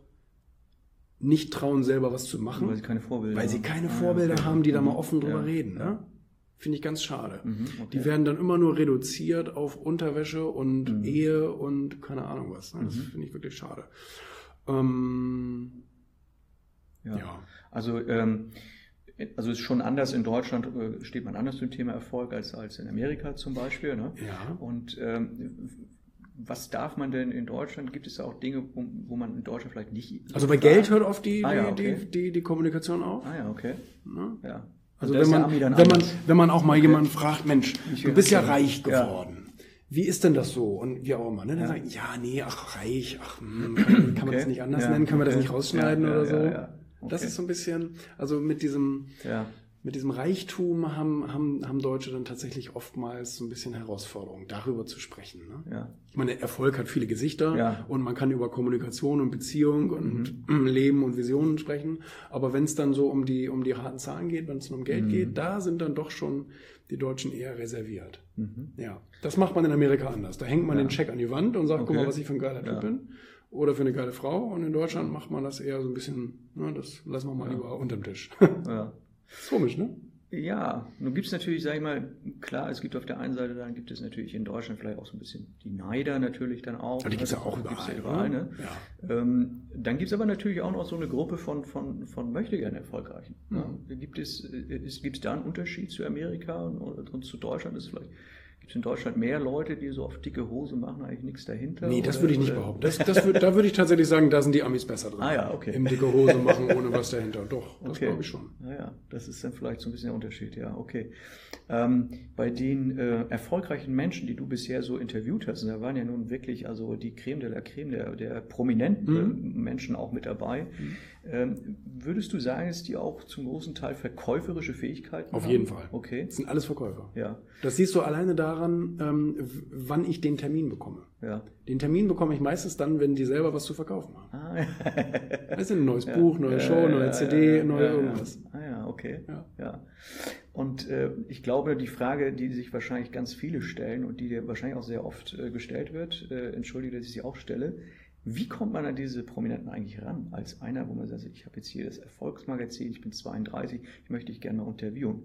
nicht trauen, selber was zu machen. Weil sie keine Vorbilder Weil sie keine ah, Vorbilder okay. haben, die da mhm. mal offen drüber ja. reden. Ne? Ja. Finde ich ganz schade. Mhm. Okay. Die werden dann immer nur reduziert auf Unterwäsche und mhm. Ehe und keine Ahnung was. Ne? Das mhm. finde ich wirklich schade. Ähm, ja. ja. Also ähm, Also ist schon anders in Deutschland, äh, steht man anders zum Thema Erfolg als, als in Amerika zum Beispiel. Ne? Ja. Und ähm, was darf man denn in Deutschland? Gibt es da auch Dinge, wo, wo man in Deutschland vielleicht nicht... Also bei Geld hört oft die, ah, die, ja, okay. die, die, die Kommunikation auf. Ah ja, okay. Ne? Ja. Also, also wenn, man, wenn, man, wenn man auch mal okay. jemanden fragt, Mensch, ich du bist ja reich geworden. Ja. Wie ist denn das so? Und wie auch immer. Ne? Dann ja. sagen, ja, nee, ach, reich, ach, hm, kann, kann man okay. das nicht anders ja. nennen? Können wir das nicht rausschneiden ja, ja, oder so? Ja, ja. Okay. Das ist so ein bisschen, also mit diesem, ja. mit diesem Reichtum haben, haben, haben Deutsche dann tatsächlich oftmals so ein bisschen Herausforderungen, darüber zu sprechen. Ne? Ja. Ich meine, Erfolg hat viele Gesichter ja. und man kann über Kommunikation und Beziehung und mhm. Leben und Visionen sprechen. Aber wenn es dann so um die, um die harten Zahlen geht, wenn es um Geld mhm. geht, da sind dann doch schon die Deutschen eher reserviert. Mhm. Ja, das macht man in Amerika anders. Da hängt man ja. den Check an die Wand und sagt, okay. guck mal, was ich für ein geiler Typ ja. bin. Oder für eine geile Frau. Und in Deutschland macht man das eher so ein bisschen, ne, das lassen wir mal ja. lieber unterm Tisch. Ja. Ist komisch, ne? Ja, nun gibt es natürlich, sag ich mal, klar, es gibt auf der einen Seite, dann gibt es natürlich in Deutschland vielleicht auch so ein bisschen die Neider natürlich dann auch. Aber die gibt es ja auch überall. Gibt's ja überall ne? Ja. Ähm, dann gibt es aber natürlich auch noch so eine Gruppe von, von, von möchtegern Erfolgreichen. Mhm. Ja. Gibt es, es, gibt es da einen Unterschied zu Amerika und, und zu Deutschland? Ist vielleicht Gibt es in Deutschland mehr Leute, die so auf dicke Hose machen, eigentlich nichts dahinter? Nee, das oder, würde ich nicht oder? behaupten. Das, das würd, da würde ich tatsächlich sagen, da sind die Amis besser drin. Ah ja, okay. Im dicke Hose machen, ohne was dahinter. Doch, das Okay. glaube ich schon. Naja, das ist dann vielleicht so ein bisschen der Unterschied, ja, okay. Ähm, bei den äh, erfolgreichen Menschen, die du bisher so interviewt hast, und da waren ja nun wirklich also die Creme de la Creme der, der prominenten Mhm. Menschen auch mit dabei. Mhm. Ähm, würdest du sagen, dass die auch zum großen Teil verkäuferische Fähigkeiten Auf haben? jeden Fall. Okay. Das sind alles Verkäufer. Ja, Das siehst du alleine daran, ähm, w- wann ich den Termin bekomme. ja. Den Termin bekomme ich meistens dann, wenn die selber was zu verkaufen haben. Ah, ja. Das ist ein neues Ja. Buch, neue Show, Ja, neue ja, C D, ja, neue ja, irgendwas. Ja. Ah ja, okay. Ja. Ja. Und äh, ich glaube, die Frage, die sich wahrscheinlich ganz viele stellen und die dir wahrscheinlich auch sehr oft äh, gestellt wird, äh, entschuldige, dass ich sie auch stelle, wie kommt man an diese Prominenten eigentlich ran? Als einer, wo man sagt, ich habe jetzt hier das Erfolgsmagazin, ich bin zweiunddreißig, ich möchte dich gerne mal interviewen.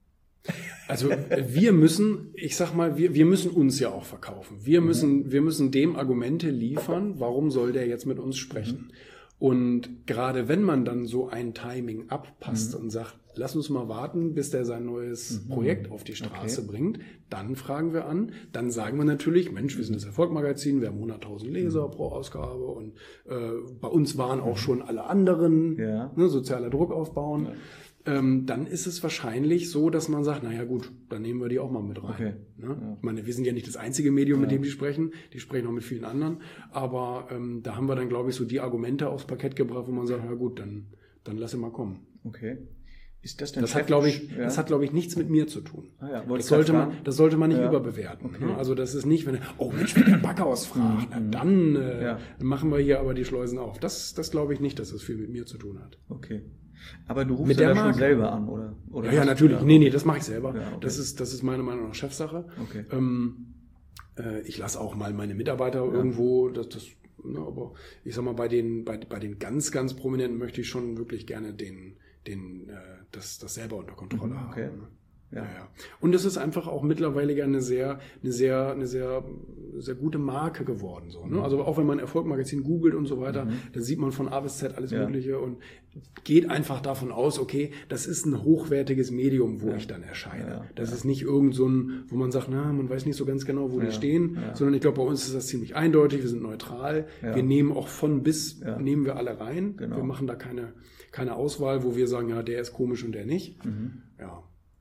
Also wir müssen, ich sag mal, wir, wir müssen uns ja auch verkaufen. Wir müssen, wir müssen dem Argumente liefern, warum soll der jetzt mit uns sprechen. Und gerade wenn man dann so ein Timing abpasst Mhm. und sagt, lass uns mal warten, bis der sein neues Mhm. Projekt auf die Straße Okay. bringt, dann fragen wir an, dann sagen wir natürlich, Mensch, wir sind das Erfolgmagazin, wir haben hunderttausend Leser Mhm. pro Ausgabe und äh, bei uns waren auch schon alle anderen, Ja. ne, sozialer Druck aufbauen. Ja. Ähm, dann ist es wahrscheinlich so, dass man sagt, naja gut, dann nehmen wir die auch mal mit rein. Okay. Ne? Ja. Ich meine, wir sind ja nicht das einzige Medium, mit Ja. dem die sprechen, die sprechen auch mit vielen anderen, aber ähm, da haben wir dann, glaube ich, so die Argumente aufs Parkett gebracht, wo man sagt, na gut, dann, dann lass ihn mal kommen. Okay. Ist das denn Das hat, Chef- glaube ich, ja. das hat, glaube ich, nichts mit mir zu tun. Ah ja, wollte Das ich sollte, grad man, fragen. das sollte man nicht Ja. überbewerten. Okay. Ne? Also das ist nicht, wenn, oh Mensch, wenn der Backhaus fragt, na, dann äh, Ja. machen wir hier aber die Schleusen auf. Das, das glaube ich nicht, dass das viel mit mir zu tun hat. Okay. Aber du rufst Mit ja der da schon Marke. selber an, oder? oder Ja, ja, hast- natürlich. Ja. Nee, nee, das mache ich selber. Ja, okay. Das ist, das ist meiner Meinung nach Chefsache. Okay. Ähm, äh, ich lasse auch mal meine Mitarbeiter irgendwo, das, das, ne, aber ich sag mal, bei den, bei, bei den ganz, ganz Prominenten möchte ich schon wirklich gerne den, den, äh, das, das selber unter Kontrolle Mhm, okay. haben. Ne? Ja. Ja, ja. Und es ist einfach auch mittlerweile eine sehr, eine sehr, eine sehr, sehr gute Marke geworden. So, ne? Also auch wenn man Erfolgmagazin googelt und so weiter, Mhm. da sieht man von A bis Z alles Ja. Mögliche und geht einfach davon aus, okay, das ist ein hochwertiges Medium, wo Ja. ich dann erscheine. Ja, Das ja. ist nicht irgend so ein, wo man sagt, na, man weiß nicht so ganz genau, wo Ja, die stehen, ja. sondern ich glaube, bei uns ist das ziemlich eindeutig, wir sind neutral, Ja. wir nehmen auch von bis, Ja. nehmen wir alle rein, Genau. wir machen da keine, keine Auswahl, wo wir sagen, ja, der ist komisch und der nicht. Mhm. Ja.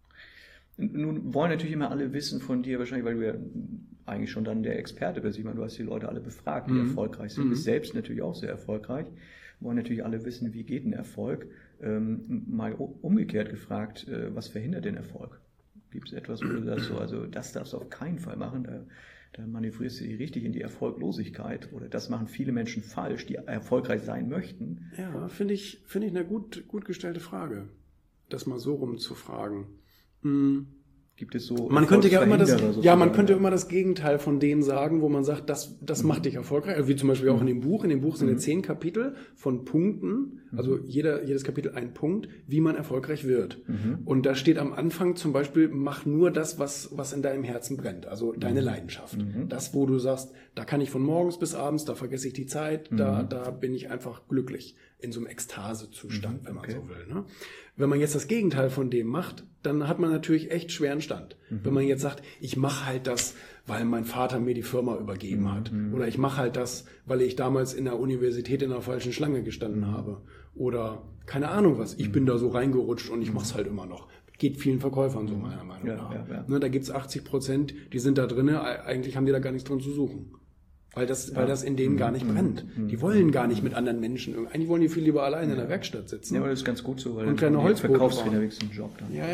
Nun wollen natürlich immer alle wissen von dir, wahrscheinlich, weil du ja eigentlich schon dann der Experte bist. Ich meine, du hast die Leute alle befragt, die Mhm. erfolgreich sind. Du Mhm. bist selbst natürlich auch sehr erfolgreich. Wollen natürlich alle wissen, wie geht ein Erfolg. Ähm, mal umgekehrt gefragt, äh, was verhindert den Erfolg? Gibt es etwas, wo du sagst, so, also das darfst du auf keinen Fall machen, da, da manövrierst du dich richtig in die Erfolglosigkeit oder das machen viele Menschen falsch, die erfolgreich sein möchten. Ja, finde ich, finde ich eine gut, gut gestellte Frage, das mal so rum zu fragen. Hm. Gibt es so Man könnte ja immer das, Erfolgsverhinderer ja, man sozusagen? könnte immer das Gegenteil von denen sagen, wo man sagt, das, das macht dich erfolgreich. Also wie zum Beispiel auch in dem Buch. In dem Buch sind ja zehn Kapitel von Punkten, also jeder, jedes Kapitel ein Punkt, wie man erfolgreich wird. Mhm. Und da steht am Anfang zum Beispiel, mach nur das, was, was in deinem Herzen brennt. Also deine Leidenschaft. Mhm. Das, wo du sagst, da kann ich von morgens bis abends, da vergesse ich die Zeit, da, Mhm. da bin ich einfach glücklich. In so einem Ekstasezustand, Mhm, wenn man okay. so will. Ne? Wenn man jetzt das Gegenteil von dem macht, dann hat man natürlich echt schweren Stand. Mhm. Wenn man jetzt sagt, ich mache halt das, weil mein Vater mir die Firma übergeben Mhm. hat. Oder ich mache halt das, weil ich damals in der Universität in der falschen Schlange gestanden Mhm. habe. Oder keine Ahnung was, ich bin da so reingerutscht und ich mache es halt immer noch. Geht vielen Verkäufern so meiner Meinung Ja, nach. ja, ja. Ne, da gibt's achtzig Prozent, die sind da drin, eigentlich haben die da gar nichts drin zu suchen. Weil das, weil das in denen gar nicht brennt. Die wollen gar nicht mit anderen Menschen. Eigentlich wollen die viel lieber alleine in der Werkstatt sitzen. Ja, aber das ist ganz gut so, weil Und kleine die Holzboote Verkaufstrainer bauen. wenigstens einen Job dann. Ja,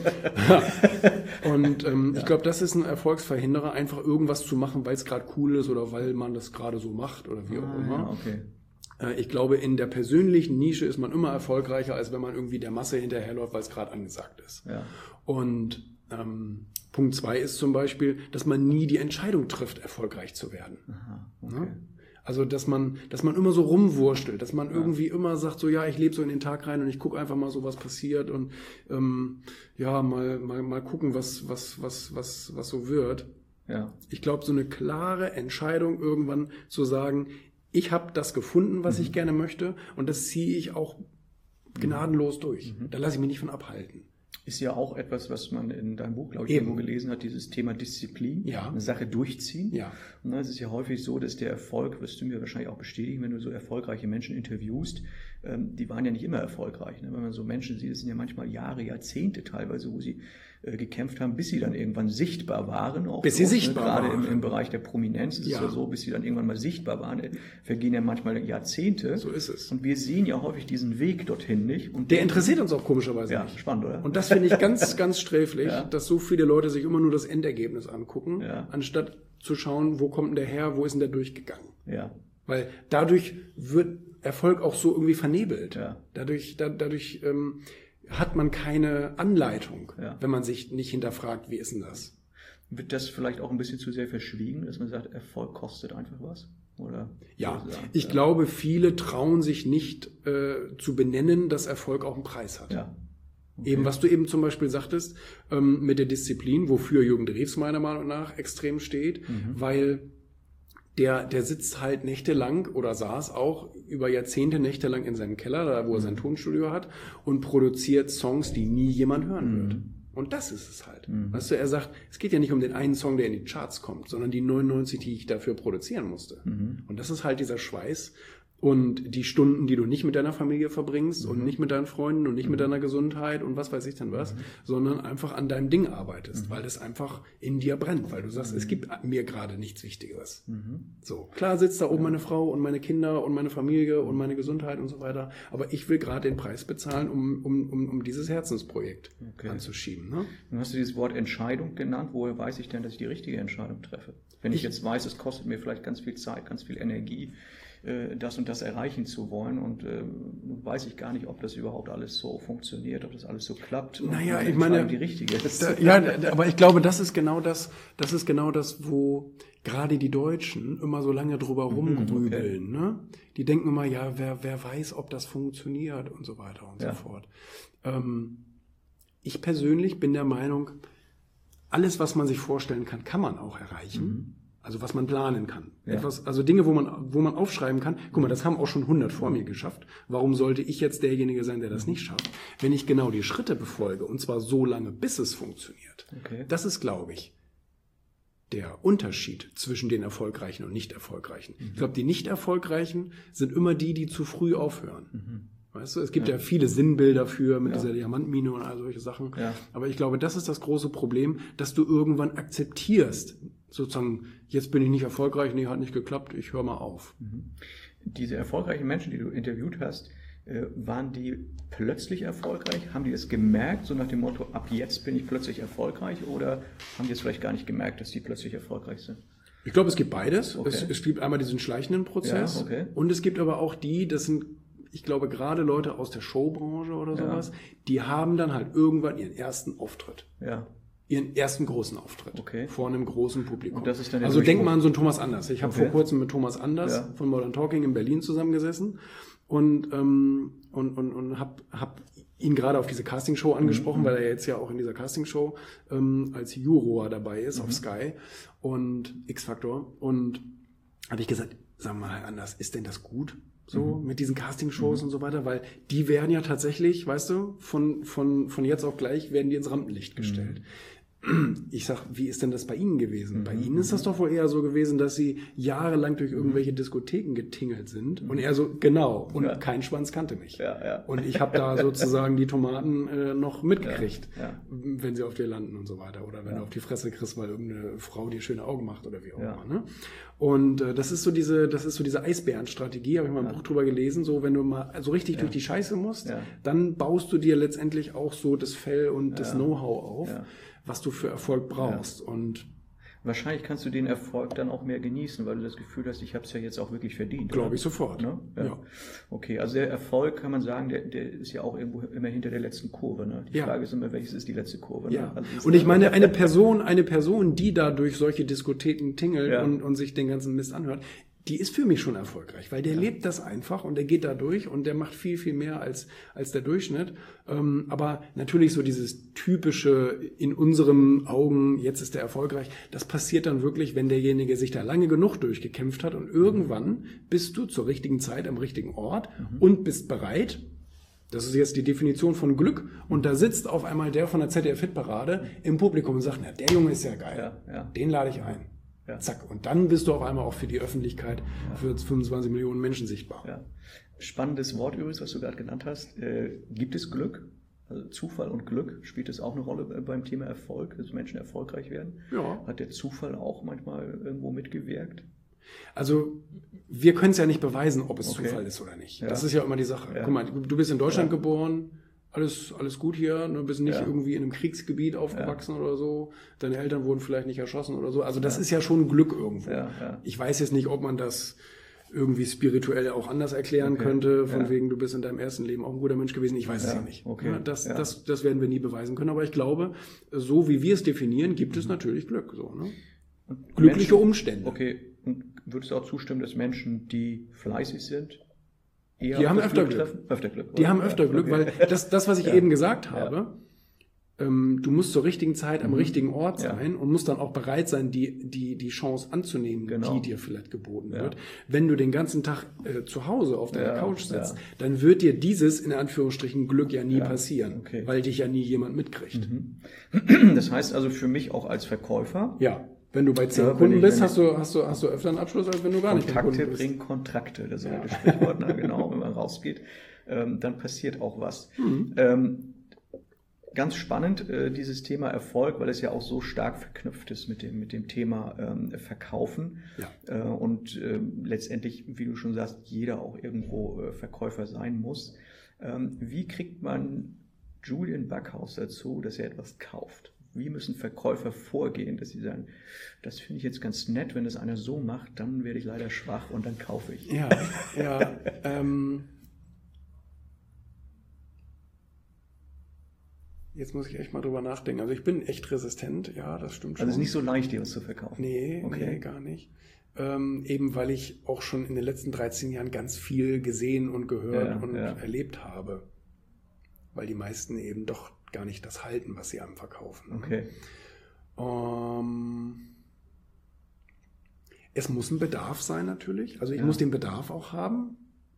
ja. Und ähm, ich glaube, das ist ein Erfolgsverhinderer, einfach irgendwas zu machen, weil es gerade cool ist oder weil man das gerade so macht oder wie auch Ah, immer. ja, okay. Äh, Ich glaube, in der persönlichen Nische ist man immer erfolgreicher, als wenn man irgendwie der Masse hinterherläuft, weil es gerade angesagt ist. Ja. Und ähm, Punkt zwei ist zum Beispiel, dass man nie die Entscheidung trifft, erfolgreich zu werden. Aha, okay. Ne? Also, dass man, dass man immer so rumwurstelt, dass man irgendwie immer sagt, so ja, ich lebe so in den Tag rein und ich gucke einfach mal so, was passiert und ähm, ja, mal, mal, mal gucken, was, was, was, was, was so wird. Ja. Ich glaube, so eine klare Entscheidung irgendwann zu sagen, ich habe das gefunden, was ich gerne möchte und das ziehe ich auch gnadenlos durch. Da lasse ich mich nicht von abhalten. Ist ja auch etwas, was man in deinem Buch, glaube ich, Eben. irgendwo gelesen hat, dieses Thema Disziplin, Ja. eine Sache durchziehen. Ja. Und es ist ja häufig so, dass der Erfolg, wirst du mir wahrscheinlich auch bestätigen, wenn du so erfolgreiche Menschen interviewst, ähm, die waren ja nicht immer erfolgreich. Ne? Wenn man so Menschen sieht, das sind ja manchmal Jahre, Jahrzehnte teilweise, wo sie äh, gekämpft haben, bis sie dann irgendwann sichtbar waren. Auch bis sie so, sichtbar ne? Gerade waren. im, im Bereich der Prominenz ist Ja. es ja so, bis sie dann irgendwann mal sichtbar waren, äh, vergehen ja manchmal Jahrzehnte. So ist es. Und wir sehen ja häufig diesen Weg dorthin nicht. Und Der interessiert uns auch komischerweise ja, nicht. spannend, oder? Und das finde ich ganz, ganz sträflich, Ja. dass so viele Leute sich immer nur das Endergebnis angucken, Ja. anstatt zu schauen, wo kommt denn der her, wo ist denn der durchgegangen. Ja. Weil dadurch wird Erfolg auch so irgendwie vernebelt. Ja. Dadurch, da, dadurch ähm, hat man keine Anleitung, Ja. wenn man sich nicht hinterfragt, wie ist denn das? Wird das vielleicht auch ein bisschen zu sehr verschwiegen, dass man sagt, Erfolg kostet einfach was? Oder Ja, oder sagen, ich ja. glaube, viele trauen sich nicht äh, zu benennen, dass Erfolg auch einen Preis hat. Ja. Okay. Eben, was du eben zum Beispiel sagtest, ähm, mit der Disziplin, wofür Jürgen Drews meiner Meinung nach extrem steht, Mhm. weil der, der sitzt halt nächtelang oder saß auch über Jahrzehnte nächtelang in seinem Keller, da wo er sein Tonstudio hat, und produziert Songs, die nie jemand hören Mhm. wird. Und das ist es halt. Mhm. Weißt du, er sagt, es geht ja nicht um den einen Song, der in die Charts kommt, sondern die neunundneunzig, die ich dafür produzieren musste. Mhm. Und das ist halt dieser Schweiß und die Stunden, die du nicht mit deiner Familie verbringst Mhm. und nicht mit deinen Freunden und nicht Mhm. mit deiner Gesundheit und was weiß ich denn was, Mhm. sondern einfach an deinem Ding arbeitest, Mhm. weil das einfach in dir brennt, weil du sagst, Mhm. es gibt mir gerade nichts Wichtigeres. Mhm. So, klar sitzt da oben Ja. meine Frau und meine Kinder und meine Familie und meine Gesundheit und so weiter, aber ich will gerade den Preis bezahlen, um, um, um, um dieses Herzensprojekt Okay. anzuschieben. Ne? Nun hast du dieses Wort Entscheidung genannt. Woher weiß ich denn, dass ich die richtige Entscheidung treffe? Wenn ich, Ich- jetzt weiß, es kostet mir vielleicht ganz viel Zeit, ganz viel Energie, äh, das und das erreichen zu wollen, und äh, weiß ich gar nicht, ob das überhaupt alles so funktioniert, ob das alles so klappt. und Naja, meine ich meine, Entscheidung die richtige ist. Da, ja, da- aber ich glaube, das ist genau das, das ist genau das, wo gerade die Deutschen immer so lange drüber rumgrübeln. Ne? Die denken immer, ja, wer, wer weiß, ob das funktioniert und so weiter und Ja. so fort. Ähm, ich persönlich bin der Meinung, alles, was man sich vorstellen kann, kann man auch erreichen. Mhm. Also was man planen kann. Ja. Etwas, also Dinge, wo man, wo man aufschreiben kann. Guck mal, das haben auch schon hundert vor mir geschafft. Warum sollte ich jetzt derjenige sein, der das nicht schafft? Wenn ich genau die Schritte befolge, und zwar so lange, bis es funktioniert. Okay. Das ist, glaube ich, der Unterschied zwischen den Erfolgreichen und Nicht-Erfolgreichen. Mhm. Ich glaube, die Nicht-Erfolgreichen sind immer die, die zu früh aufhören. Mhm. Weißt du, es gibt Ja. ja, viele Sinnbilder für mit Ja. dieser Diamantmine und all solche Sachen. Ja. Aber ich glaube, das ist das große Problem, dass du irgendwann akzeptierst, sozusagen, jetzt bin ich nicht erfolgreich, nee, hat nicht geklappt, ich höre mal auf. Mhm. Diese erfolgreichen Menschen, die du interviewt hast, äh, waren die plötzlich erfolgreich? Haben die das gemerkt, so nach dem Motto, ab jetzt bin ich plötzlich erfolgreich? Oder haben die es vielleicht gar nicht gemerkt, dass die plötzlich erfolgreich sind? Ich glaube, es gibt beides. Okay. Es, es gibt einmal diesen schleichenden Prozess Ja, okay. und es gibt aber auch die, das sind, ich glaube, gerade Leute aus der Showbranche oder Ja. sowas, die haben dann halt irgendwann ihren ersten Auftritt. Ja. Ihren ersten großen Auftritt Okay. vor einem großen Publikum. Und das ist dann der also denk Durchbruch. mal an so einen Thomas Anders. Ich habe Okay. vor kurzem mit Thomas Anders Ja. von Modern Talking in Berlin zusammengesessen und, ähm, und, und, und habe hab ihn gerade auf diese Castingshow angesprochen, Mhm. weil er jetzt ja auch in dieser Castingshow ähm, als Juror dabei ist Mhm. auf Sky und X-Factor. Und habe ich gesagt, sag mal, Herr Anders, ist denn das gut? So, Mhm. mit diesen Castingshows Mhm. und so weiter, weil die werden ja tatsächlich, weißt du, von, von, von jetzt auf gleich werden die ins Rampenlicht gestellt. Ich sag, wie ist denn das bei Ihnen gewesen? Mhm. Bei Ihnen ist das doch wohl eher so gewesen, dass Sie jahrelang durch irgendwelche Diskotheken getingelt sind. Und er so, genau, und Ja. kein Schwanz kannte mich. Ja, ja. Und ich habe da sozusagen die Tomaten äh, noch mitgekriegt, Ja, ja. wenn sie auf dir landen und so weiter. Oder wenn Ja. du auf die Fresse kriegst, weil irgendeine Frau dir schöne Augen macht oder wie auch Ja. immer. Ne? Und äh, das ist so diese, das ist so diese Eisbärenstrategie, habe ich mal ein Ja. Buch drüber gelesen, so wenn du mal so richtig Ja. durch die Scheiße musst, Ja. dann baust du dir letztendlich auch so das Fell und das Ja. Know-how auf, Ja. was du für Erfolg brauchst. Und Wahrscheinlich kannst du den Erfolg dann auch mehr genießen, weil du das Gefühl hast, ich habe es ja jetzt auch wirklich verdient. glaube oder? ich sofort. Ne? Ja. Ja. Okay, also der Erfolg, kann man sagen, der, der ist ja auch irgendwo immer hinter der letzten Kurve. Ne? Die Ja. Frage ist immer, welches ist die letzte Kurve? Ja. Ne? Also ist Und ich das- meine, eine Person, eine Person, die da durch solche Diskotheken tingelt Ja. und, und sich den ganzen Mist anhört, die ist für mich schon erfolgreich, weil der Ja. lebt das einfach und der geht da durch und der macht viel, viel mehr als, als der Durchschnitt. Ähm, aber natürlich so dieses typische in unseren Augen, jetzt ist der erfolgreich, das passiert dann wirklich, wenn derjenige sich da lange genug durchgekämpft hat und irgendwann bist du zur richtigen Zeit am richtigen Ort Mhm. und bist bereit, Das ist jetzt die Definition von Glück und da sitzt auf einmal der von der Z D F-Hitparade im Publikum und sagt, na, der Junge ist ja geil, ja, ja. den lade ich ein. Ja. Zack. Und dann bist du auf einmal auch für die Öffentlichkeit, ja. für fünfundzwanzig Millionen Menschen sichtbar. Ja. Spannendes Wort übrigens, was du gerade genannt hast. Äh, gibt es Glück? Also Zufall und Glück, spielt es auch eine Rolle beim Thema Erfolg, dass Menschen erfolgreich werden? Ja. Hat der Zufall auch manchmal irgendwo mitgewirkt? Also wir können es ja nicht beweisen, ob es okay. Zufall ist oder nicht. Ja. Das ist ja immer die Sache. Ja. Guck mal, du bist in Deutschland ja. geboren, alles, alles gut hier, du bist nicht ja. irgendwie in einem Kriegsgebiet aufgewachsen ja. oder so, deine Eltern wurden vielleicht nicht erschossen oder so. Also das ja. ist ja schon Glück irgendwo. Ja, ja. Ich weiß jetzt nicht, ob man das irgendwie spirituell auch anders erklären okay. könnte, von ja. wegen, du bist in deinem ersten Leben auch ein guter Mensch gewesen. Ich weiß ja. es ja nicht. Okay. Das, ja. das, das werden wir nie beweisen können, aber ich glaube, so wie wir es definieren, gibt es natürlich Glück. So, ne? Und glückliche Menschen, Umstände. Okay, und würdest du auch zustimmen, dass Menschen, die fleißig sind, eher die haben öfter Glück Glück. Treffen? Öfter Glück. Die oder? haben öfter ja, Glück, okay. weil das, das, was ich ja. eben gesagt habe, ja. ähm, du musst zur richtigen Zeit am mhm. richtigen Ort sein ja. und musst dann auch bereit sein, die, die, die Chance anzunehmen, genau. die dir vielleicht geboten ja. wird. Wenn du den ganzen Tag äh, zu Hause auf deiner ja. Couch sitzt, ja. dann wird dir dieses, in Anführungsstrichen, Glück ja nie ja. passieren, okay. weil dich ja nie jemand mitkriegt. Mhm. Das heißt also für mich auch als Verkäufer, ja. Wenn du bei zehn ja, Kunden ich, bist, hast du, hast, du, hast du öfter einen Abschluss, als wenn du gar nicht Kontakte Kunden bist. bringen Kontrakte, das ist ja. das Sprichwort, na, genau, wenn man rausgeht, ähm, dann passiert auch was. Mhm. Ähm, ganz spannend, äh, dieses Thema Erfolg, weil es ja auch so stark verknüpft ist mit dem, mit dem Thema ähm, Verkaufen. Ja. Äh, und äh, letztendlich, wie du schon sagst, jeder auch irgendwo äh, Verkäufer sein muss. Ähm, wie kriegt man Julian Backhaus dazu, dass er etwas kauft? Wie müssen Verkäufer vorgehen, dass sie sagen, das finde ich jetzt ganz nett, wenn das einer so macht, dann werde ich leider schwach und dann kaufe ich. Ja, ja. ähm, jetzt muss ich echt mal drüber nachdenken. Also ich bin echt resistent, ja, das stimmt schon. Also es ist nicht so leicht, dir was zu verkaufen. Nee, okay. nee, gar nicht. Ähm, eben weil ich auch schon in den letzten dreizehn Jahren ganz viel gesehen und gehört ja, und ja. erlebt habe. Weil die meisten eben doch gar nicht das halten, was sie einem verkaufen. Okay. Ähm, es muss ein Bedarf sein natürlich. Also ich ja. muss den Bedarf auch haben.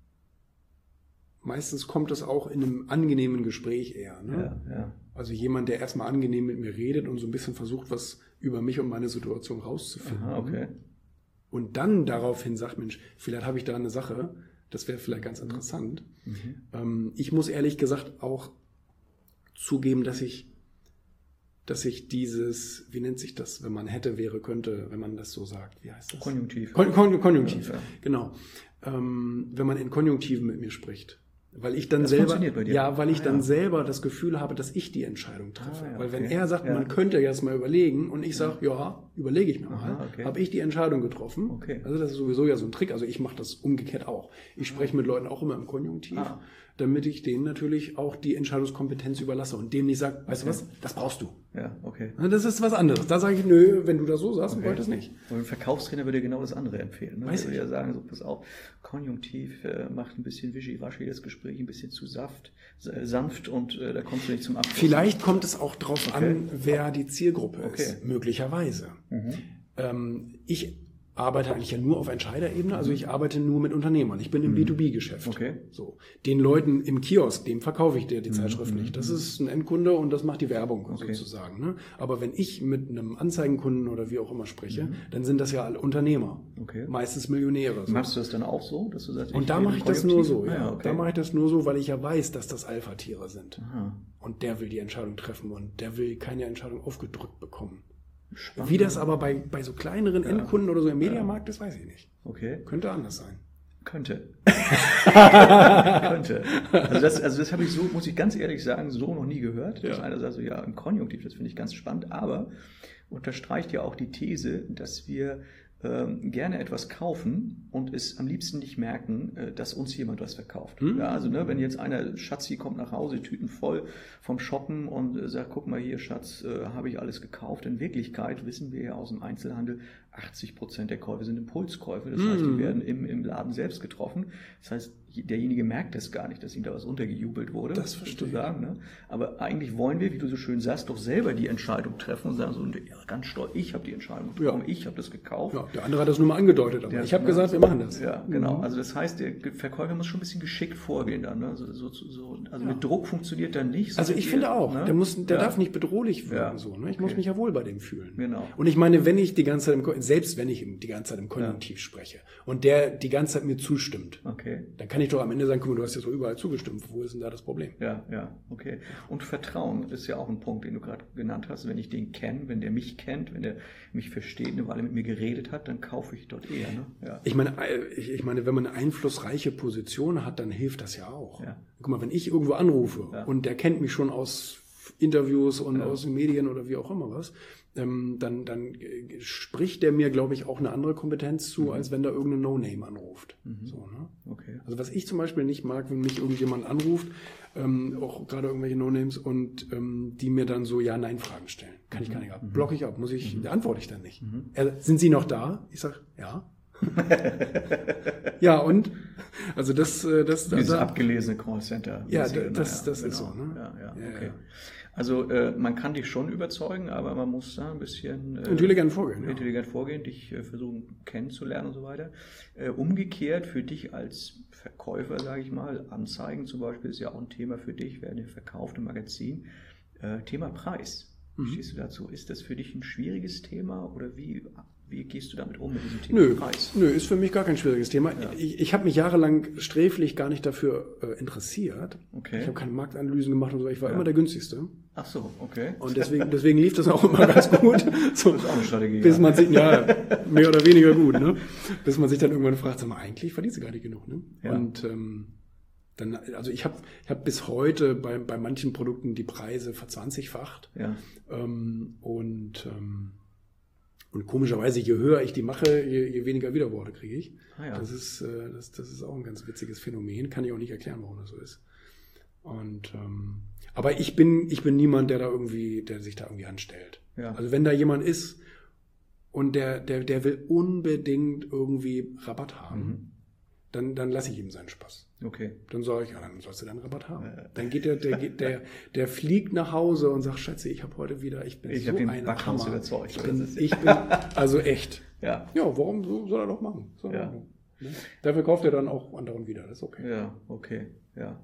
Meistens kommt es auch in einem angenehmen Gespräch eher. Ne? Ja, ja. Also jemand, der erstmal angenehm mit mir redet und so ein bisschen versucht, was über mich und meine Situation rauszufinden. Aha, okay. Und dann daraufhin sagt, Mensch, vielleicht habe ich da eine Sache, das wäre vielleicht ganz interessant. Mhm. Ähm, ich muss ehrlich gesagt auch zugeben, dass ich, dass ich dieses, wie nennt sich das, wenn man hätte, wäre, könnte, wenn man das so sagt, wie heißt das? Konjunktiv. Kon Kon Konjunktiv, ja, ja. genau. Ähm, wenn man in Konjunktiven mit mir spricht. Weil ich dann das selber, funktioniert bei dir. ja, weil ich ah, dann ja. selber das Gefühl habe, dass ich die Entscheidung treffe. Ah, ja, weil wenn okay. er sagt, ja. man könnte jetzt mal überlegen und ich sage, ja, überlege ich mir mal, Aha, okay. habe ich die Entscheidung getroffen. Okay. Also das ist sowieso ja so ein Trick. Also ich mache das umgekehrt auch. Ich spreche mit Leuten auch immer im Konjunktiv, ah. damit ich denen natürlich auch die Entscheidungskompetenz überlasse und denen nicht sage, weißt okay. du was, das brauchst du. Ja, okay. Das ist was anderes. Da sage ich, nö, wenn du das so sagst, okay. wollte es nicht. Und ein Verkaufstrainer würde dir genau das andere empfehlen. Ne? Weiß würde ich. ja sagen, so pass auf, Konjunktiv äh, macht ein bisschen wischiwaschi das Gespräch, ein bisschen zu saft, äh, sanft und äh, da kommst du nicht zum Abschluss. Vielleicht kommt es auch drauf okay. an, wer die Zielgruppe okay. ist. Möglicherweise. Mhm. Ähm, ich arbeite eigentlich ja nur auf Entscheiderebene, also ich arbeite nur mit Unternehmern. Ich bin im mhm. B zwei B-Geschäft. Okay. So. Den Leuten im Kiosk, dem verkaufe ich dir die Zeitschrift mhm. nicht. Das ist ein Endkunde und das macht die Werbung okay. sozusagen. Ne? Aber wenn ich mit einem Anzeigenkunden oder wie auch immer spreche, mhm. dann sind das ja alle Unternehmer. Okay. Meistens Millionäre. So. Machst du das dann auch so, dass du sagst, und da mache ich das nur so, ja. Ah, ja okay. Da mache ich das nur so, weil ich ja weiß, dass das Alpha-Tiere sind. Aha. Und der will die Entscheidung treffen und der will keine Entscheidung aufgedrückt bekommen. Spannend. Wie das aber bei, bei so kleineren ja. Endkunden oder so im Mediamarkt ist, weiß ich nicht. Okay. Könnte anders sein. Könnte. Könnte. Also das, also das habe ich so, muss ich ganz ehrlich sagen, so noch nie gehört. Dass ja. einer sagt so, ja, im Konjunktiv, das finde ich ganz spannend, aber unterstreicht ja auch die These, dass wir ähm, gerne etwas kaufen und es am liebsten nicht merken, äh, dass uns jemand was verkauft. Mhm. Ja, also ne, wenn jetzt einer, Schatzi kommt nach Hause, Tüten voll vom Shoppen und äh, sagt, guck mal hier, Schatz, äh, habe ich alles gekauft. In Wirklichkeit wissen wir ja aus dem Einzelhandel, achtzig Prozent der Käufe sind Impulskäufe. Das mhm. heißt, die werden im, im Laden selbst getroffen. Das heißt, derjenige merkt es gar nicht, dass ihm da was untergejubelt wurde. Das verstehe ich. Sagen, ne? Aber eigentlich wollen wir, wie du so schön sagst, doch selber die Entscheidung treffen und sagen so, ja, ganz stolz, ich habe die Entscheidung getroffen, ja. ich habe das gekauft. Ja, der andere hat das nur mal angedeutet, aber der, ich habe ne, gesagt, so, wir machen das. Ja, genau. Mhm. Also das heißt, der Verkäufer muss schon ein bisschen geschickt vorgehen dann. Ne? So, so, so, also ja. mit Druck funktioniert dann nicht. Also ich der, finde auch, ne? der, muss, der ja. darf nicht bedrohlich wirken. Ja. So, ne? Ich okay. muss mich ja wohl bei dem fühlen. Genau. Und ich meine, wenn ich die ganze Zeit, im, selbst wenn ich die ganze Zeit im Konjunktiv ja. spreche und der die ganze Zeit mir zustimmt, okay. dann kann ich doch am Ende sagen, guck mal, du hast ja so überall zugestimmt. Wo ist denn da das Problem? Ja, ja, okay. Und Vertrauen ist ja auch ein Punkt, den du gerade genannt hast. Wenn ich den kenne, wenn der mich kennt, wenn der mich versteht, eine Weile mit mir geredet hat, dann kaufe ich dort eher. Ne? Ja. Ich meine, ich, ich meine, wenn man eine einflussreiche Position hat, dann hilft das ja auch. Ja. Guck mal, wenn ich irgendwo anrufe ja. und der kennt mich schon aus Interviews und ja. aus den Medien oder wie auch immer was, ähm, dann, dann spricht der mir, glaube ich, auch eine andere Kompetenz zu, mhm. als wenn da irgendein No-Name anruft. Mhm. So, ne? Okay. Also was ich zum Beispiel nicht mag, wenn mich irgendjemand anruft, ähm, auch gerade irgendwelche No-Names und ähm, die mir dann so Ja-Nein-Fragen stellen. Kann mhm. ich gar nicht ab. Mhm. Blocke ich ab, muss ich, mhm. antworte ich dann nicht. Mhm. Äh, sind Sie noch da? Ich sage, ja. Ja, und? Also das... das Dieses da, abgelesene Callcenter. Ja, das, das, das genau. ist genau. so. Ne? Ja, ja, ja, okay. ja. Also äh, man kann dich schon überzeugen, aber man muss da ein bisschen äh, intelligent vorgehen. Intelligent ja. vorgehen, dich äh, versuchen kennenzulernen und so weiter. Äh, umgekehrt für dich als Verkäufer, sage ich mal, Anzeigen zum Beispiel ist ja auch ein Thema für dich, werden ja verkauft im Magazin. Äh, Thema Preis. Wie mhm. stehst du dazu? Ist das für dich ein schwieriges Thema oder wie, wie gehst du damit um mit diesem Thema nö, Preis? Nö, ist für mich gar kein schwieriges Thema. Ja. Ich, ich habe mich jahrelang sträflich gar nicht dafür äh, interessiert. Okay. Ich habe keine Marktanalysen gemacht und so. Ich war ja. immer der günstigste. Ach so, okay. Und deswegen, deswegen lief das auch immer ganz gut. So, das ist auch eine Strategie. Bis man sich, ja, mehr oder weniger gut, ne? Bis man sich dann irgendwann fragt, sag mal, eigentlich verdienst du gar nicht genug, ne? Ja. Und ähm, dann, also ich habe ich hab bis heute bei, bei manchen Produkten die Preise verzwanzigfacht. Ja. Ähm, und ähm, Und komischerweise, je höher ich die mache, je, je weniger Widerworte kriege ich. Ah, ja. Das ist, äh, das, das ist auch ein ganz witziges Phänomen. Kann ich auch nicht erklären, warum das so ist. Und ähm, aber ich bin, ich bin niemand, der da irgendwie, der sich da irgendwie anstellt. Ja. Also wenn da jemand ist und der, der, der will unbedingt irgendwie Rabatt haben, mhm. dann, dann lasse ich ihm seinen Spaß. Okay. Dann sage ich, ja, dann sollst du deinen Rabatt haben. Äh. Dann geht der, der, der, der fliegt nach Hause und sagt, Schätze, ich habe heute wieder, ich bin ich so ein Hammer. Überzeugt. Ich bin, ich bin, also echt. Ja. Ja, warum so soll er doch machen? Soll ja. machen. Dafür kauft er dann auch anderen wieder, das ist okay. Ja, okay, ja.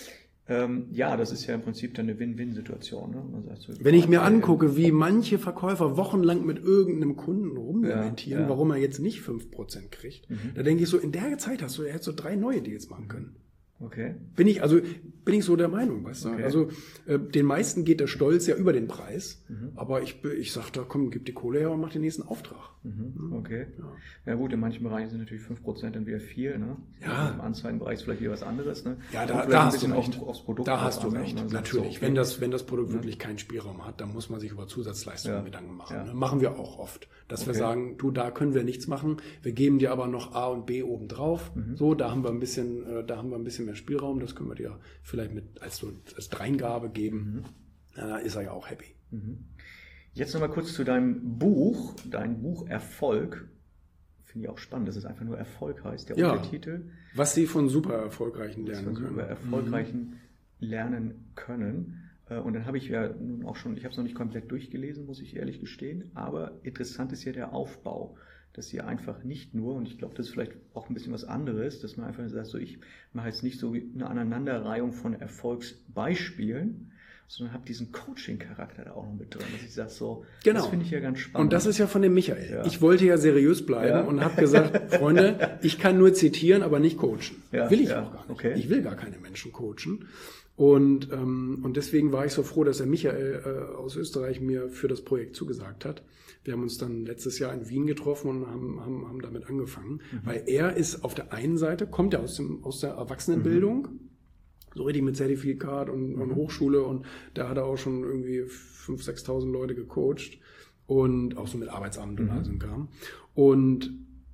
Ähm, ja, das ist ja im Prinzip dann eine Win-Win-Situation. Ne? Man sagt so, wenn ich mir angucke, wie manche Verkäufer wochenlang mit irgendeinem Kunden rumlamentieren, ja, ja. warum er jetzt nicht fünf Prozent kriegt, mhm. da denke ich so, in der Zeit hast du ja jetzt so drei neue Deals machen können. Okay. Bin ich, also, bin ich so der Meinung, weißt du? Okay. Also, äh, den meisten geht der Stolz ja über den Preis, mhm. aber ich, ich sag da, komm, gib die Kohle her und mach den nächsten Auftrag. Mhm. Okay. Ja. ja gut, in manchen Bereichen sind natürlich fünf Prozent dann wieder viel, ne? Ja. Im Anzeigenbereich ist vielleicht wieder was anderes, ne? Ja, da, da hast du recht. Aufs Produkt da hast du an, recht, ne? natürlich. So, okay. Wenn das, wenn das Produkt ja. wirklich keinen Spielraum hat, dann muss man sich über Zusatzleistungen ja. Gedanken machen. Ja. Ne? Machen wir auch oft. Dass okay. wir sagen, du, da können wir nichts machen, wir geben dir aber noch A und B oben drauf. Mhm. So, da haben wir ein bisschen, äh, da haben wir ein bisschen mehr Spielraum, das können wir dir vielleicht mit als, so, als Dreingabe geben. Mhm. Ja, da ist er ja auch happy. Mhm. Jetzt nochmal kurz zu deinem Buch, dein Buch Erfolg. Finde ich auch spannend, dass es einfach nur Erfolg heißt, der ja, Untertitel. Was sie von super Erfolgreichen lernen von können. Super Erfolgreichen mhm. lernen können. Und dann habe ich ja nun auch schon, ich habe es noch nicht komplett durchgelesen, muss ich ehrlich gestehen, aber interessant ist ja der Aufbau, dass ihr einfach nicht nur, und ich glaube, das ist vielleicht auch ein bisschen was anderes, dass man einfach sagt, so ich mache jetzt nicht so wie eine Aneinanderreihung von Erfolgsbeispielen, sondern habe diesen Coaching-Charakter da auch noch mit drin, dass ich sage so, genau. das finde ich ja ganz spannend. Und das ist ja von dem Michael. Ja. Ich wollte ja seriös bleiben ja. und habe gesagt, Freunde, ich kann nur zitieren, aber nicht coachen. Ja. Will ich ja. auch gar nicht. Okay. Ich will gar keine Menschen coachen. Und, ähm, und deswegen war ich so froh, dass der Michael äh, aus Österreich mir für das Projekt zugesagt hat. Wir haben uns dann letztes Jahr in Wien getroffen und haben, haben, haben damit angefangen. Mhm. Weil er ist auf der einen Seite, kommt ja aus, dem, aus der Erwachsenenbildung, mhm. so richtig mit Zertifikat und, mhm. und Hochschule, und da hat er auch schon irgendwie fünftausend, sechstausend Leute gecoacht und auch so mit Arbeitsamt und mhm. all so ein Kram. Und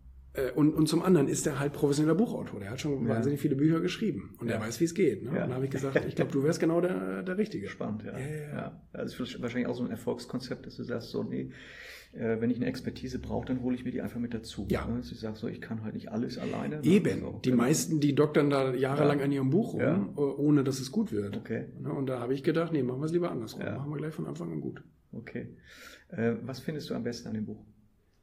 Und, und zum anderen ist er halt professioneller Buchautor. Der hat schon ja. wahnsinnig viele Bücher geschrieben. Und ja. er weiß, wie es geht. Ne? Ja. Und dann habe ich gesagt, ich glaube, du wärst genau der, der Richtige. Spannend, ja. ja, ja. ja. Das ist wahrscheinlich auch so ein Erfolgskonzept, dass du sagst, so, nee, äh, wenn ich eine Expertise brauche, dann hole ich mir die einfach mit dazu. Ja. Ne? Also ich sage so, ich kann halt nicht alles alleine. Eben. So, die genau. meisten, die doktern da jahrelang Ja. an ihrem Buch rum, Ja. ohne dass es gut wird. Okay. Ne, und da habe ich gedacht, nee, machen wir es lieber andersrum. Ja. Machen wir gleich von Anfang an gut. Okay. Äh, was findest du am besten an dem Buch?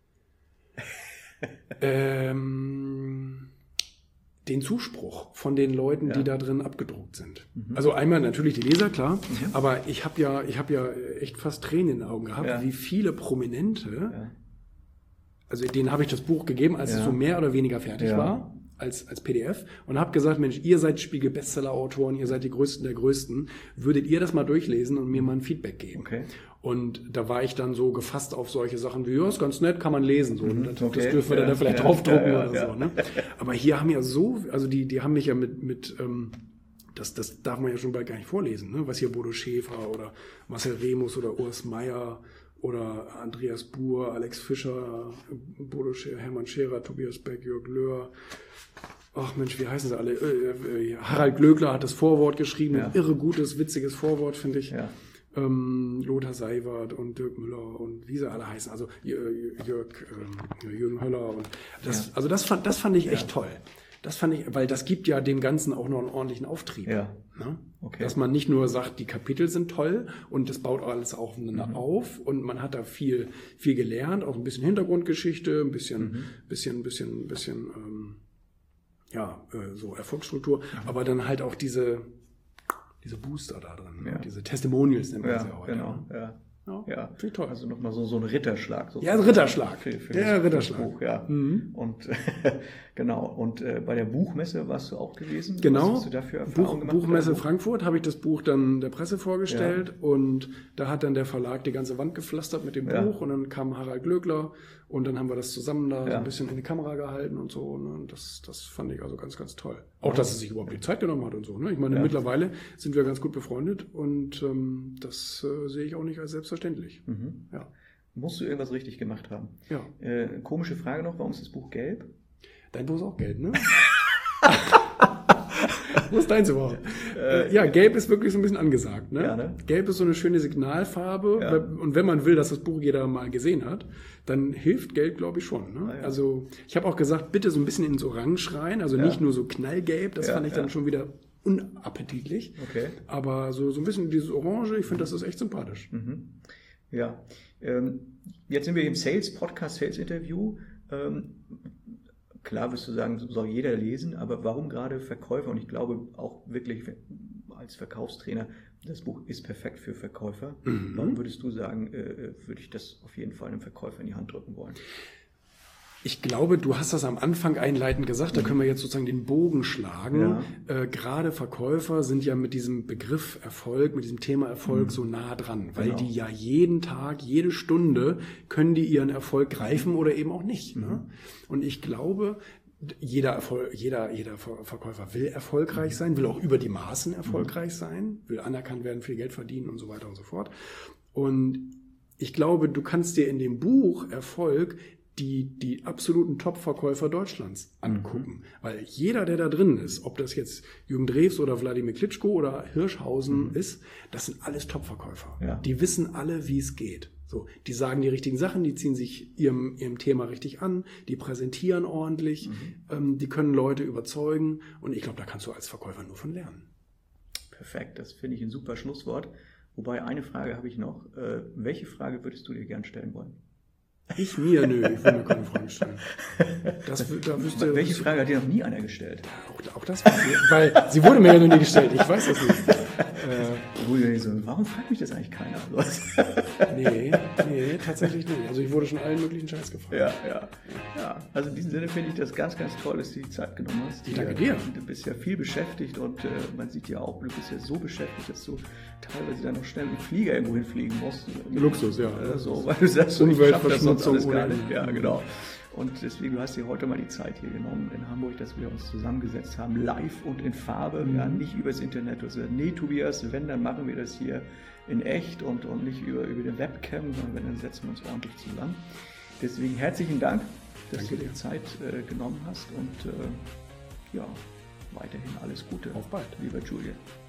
ähm, den Zuspruch von den Leuten, Ja. die da drin abgedruckt sind. Mhm. Also einmal natürlich die Leser, klar, Mhm. aber ich habe ja, ich habe ja echt fast Tränen in den Augen gehabt, Ja. wie viele Prominente, Ja. also denen habe ich das Buch gegeben, als Ja. es so mehr oder weniger fertig Ja. war, als, als P D F und habe gesagt, Mensch, ihr seid Spiegel-Bestseller-Autoren, ihr seid die Größten der Größten, würdet ihr das mal durchlesen und mir mal ein Feedback geben? Okay. Und da war ich dann so gefasst auf solche Sachen wie, ja, ist ganz nett, kann man lesen. So. Und das, Okay. das dürfen wir Ja, dann vielleicht ja, draufdrucken ja, ja, oder ja. so. Ne? Aber hier haben ja so, also die, die haben mich ja mit, mit ähm, das, das darf man ja schon bald gar nicht vorlesen, ne? Was hier Bodo Schäfer oder Marcel Remus oder Urs Meier oder Andreas Buhr, Alex Fischer, Bodo Schäfer, Hermann Scherer, Tobias Beck, Jörg Löhr. Ach Mensch, wie heißen sie alle? Äh, äh, Harald Glöckler hat das Vorwort geschrieben, Ja. ein irre gutes, witziges Vorwort, finde ich. Ja. Ähm, Lothar Seiwert und Dirk Müller und wie sie alle heißen, also Jörg, Jörg, ähm, Jürgen Höller und das, Ja. also das fand, das fand ich echt toll. Das fand ich, weil das gibt ja dem Ganzen auch noch einen ordentlichen Auftrieb. Ja. Ne? Okay. Dass man nicht nur sagt, die Kapitel sind toll und das baut alles aufeinander Mhm. auf und man hat da viel, viel gelernt, auch ein bisschen Hintergrundgeschichte, ein bisschen, Mhm. bisschen, bisschen, bisschen, ähm, ja, äh, so Erfolgsstruktur, aber dann halt auch diese, diese Booster da drin, ne? Ja. Diese Testimonials nennt man Ja, sie ja heute. genau. Ne? Ja. Ja, Ja, finde ich toll. also nochmal so, so ein Ritterschlag. Ja, ein Ritterschlag. Für, für Der das, Ritterschlag. Für das Buch, ja. Mhm. Und genau, und äh, bei der Buchmesse warst du auch gewesen? Genau, Was hast du dafür Erfahrungen Buch, gemacht? mit Buchmesse deinem Buch? Frankfurt habe ich das Buch dann der Presse vorgestellt und da hat dann der Verlag die ganze Wand gepflastert mit dem Ja. Buch und dann kam Harald Glöckler und dann haben wir das zusammen da so Ja. ein bisschen in die Kamera gehalten und so. Ne? Und das, das fand ich also ganz, ganz toll. Auch, dass er sich überhaupt die Zeit genommen hat und so. Ne? Ich meine, Ja. mittlerweile sind wir ganz gut befreundet und ähm, das äh, sehe ich auch nicht als selbstverständlich. Mhm. Ja. Musst du irgendwas richtig gemacht haben? Ja. Äh, komische Frage noch, warum ist das Buch gelb? Dein Buch ist auch gelb, ne? Wo ist deins überhaupt? Äh, ja, gelb ist wirklich so ein bisschen angesagt. Ne? Ja, ne? Gelb ist so eine schöne Signalfarbe. Ja. Und wenn man will, dass das Buch jeder mal gesehen hat, dann hilft gelb, glaube ich, schon. Ne? Ah, ja. Also ich habe auch gesagt, bitte so ein bisschen ins Orange rein. Also Ja. nicht nur so knallgelb. Das Ja, fand ich dann ja. schon wieder unappetitlich. Okay. Aber so, so ein bisschen dieses Orange, ich finde, das ist echt sympathisch. Mhm. Ja. Ähm, jetzt sind wir im Sales-Podcast, Sales-Interview. Ähm, klar wirst du sagen, soll jeder lesen, aber warum gerade Verkäufer? Und ich glaube auch wirklich als Verkaufstrainer, das Buch ist perfekt für Verkäufer. Mhm. Warum würdest du sagen, äh, würde ich das auf jeden Fall einem Verkäufer in die Hand drücken wollen? Ich glaube, du hast das am Anfang einleitend gesagt, da können wir jetzt sozusagen den Bogen schlagen. Ja. Äh, gerade Verkäufer sind ja mit diesem Begriff Erfolg, mit diesem Thema Erfolg Mhm. so nah dran, weil Genau. die ja jeden Tag, jede Stunde können die ihren Erfolg greifen oder eben auch nicht. Mhm. Ne? Und ich glaube, jeder, Erfolg, jeder, jeder Ver- Verkäufer will erfolgreich sein, will auch über die Maßen erfolgreich sein, will anerkannt werden, viel Geld verdienen und so weiter und so fort. Und ich glaube, du kannst dir in dem Buch Erfolg die, die absoluten Top-Verkäufer Deutschlands angucken. Weil jeder, der da drin ist, ob das jetzt Jürgen Drews oder Wladimir Klitschko oder Hirschhausen ist, das sind alles Top-Verkäufer. Ja. Die wissen alle, wie es geht. So, die sagen die richtigen Sachen, die ziehen sich ihrem, ihrem Thema richtig an, die präsentieren ordentlich, ähm, die können Leute überzeugen und ich glaube, da kannst du als Verkäufer nur von lernen. Perfekt, das finde ich ein super Schlusswort. Wobei, eine Frage habe ich noch. Äh, welche Frage würdest du dir gern stellen wollen? Ich mir, nö, ich will mir keine Fragen stellen. Das, wü- da wüsste, Welche Frage hat dir noch nie einer gestellt? Auch, auch das war sie, weil sie wurde mir ja noch nie gestellt, ich weiß das nicht. Äh, Ui, so, warum fragt mich das eigentlich keiner? nee, nee, tatsächlich nicht. Also ich wurde schon allen möglichen Scheiß gefragt. Ja, ja, ja. Also in diesem Sinne finde ich das ganz, ganz toll, dass du die Zeit genommen hast. Ich danke dir. Du bist ja viel beschäftigt und äh, man sieht ja auch, du bist ja so beschäftigt, dass du teilweise dann noch schnell mit dem Flieger irgendwo hinfliegen musst. Luxus, ja. Äh, so, weil du sagst, so, ich schaff das sonst Umweltverschmutzung alles gar ohne nicht. Ende. Ja, genau. Und deswegen, du hast dir heute mal die Zeit hier genommen in Hamburg, dass wir uns zusammengesetzt haben, live und in Farbe, Mhm. ja, nicht übers Internet. Du hast gesagt, nee, Tobias, wenn, dann machen wir das hier in echt und, und nicht über, über den Webcam, sondern wenn, dann setzen wir uns ordentlich zusammen. Deswegen herzlichen Dank, dass Danke du dir dir. Zeit äh, genommen hast und äh, ja, weiterhin alles Gute. Auf bald. Lieber Julian.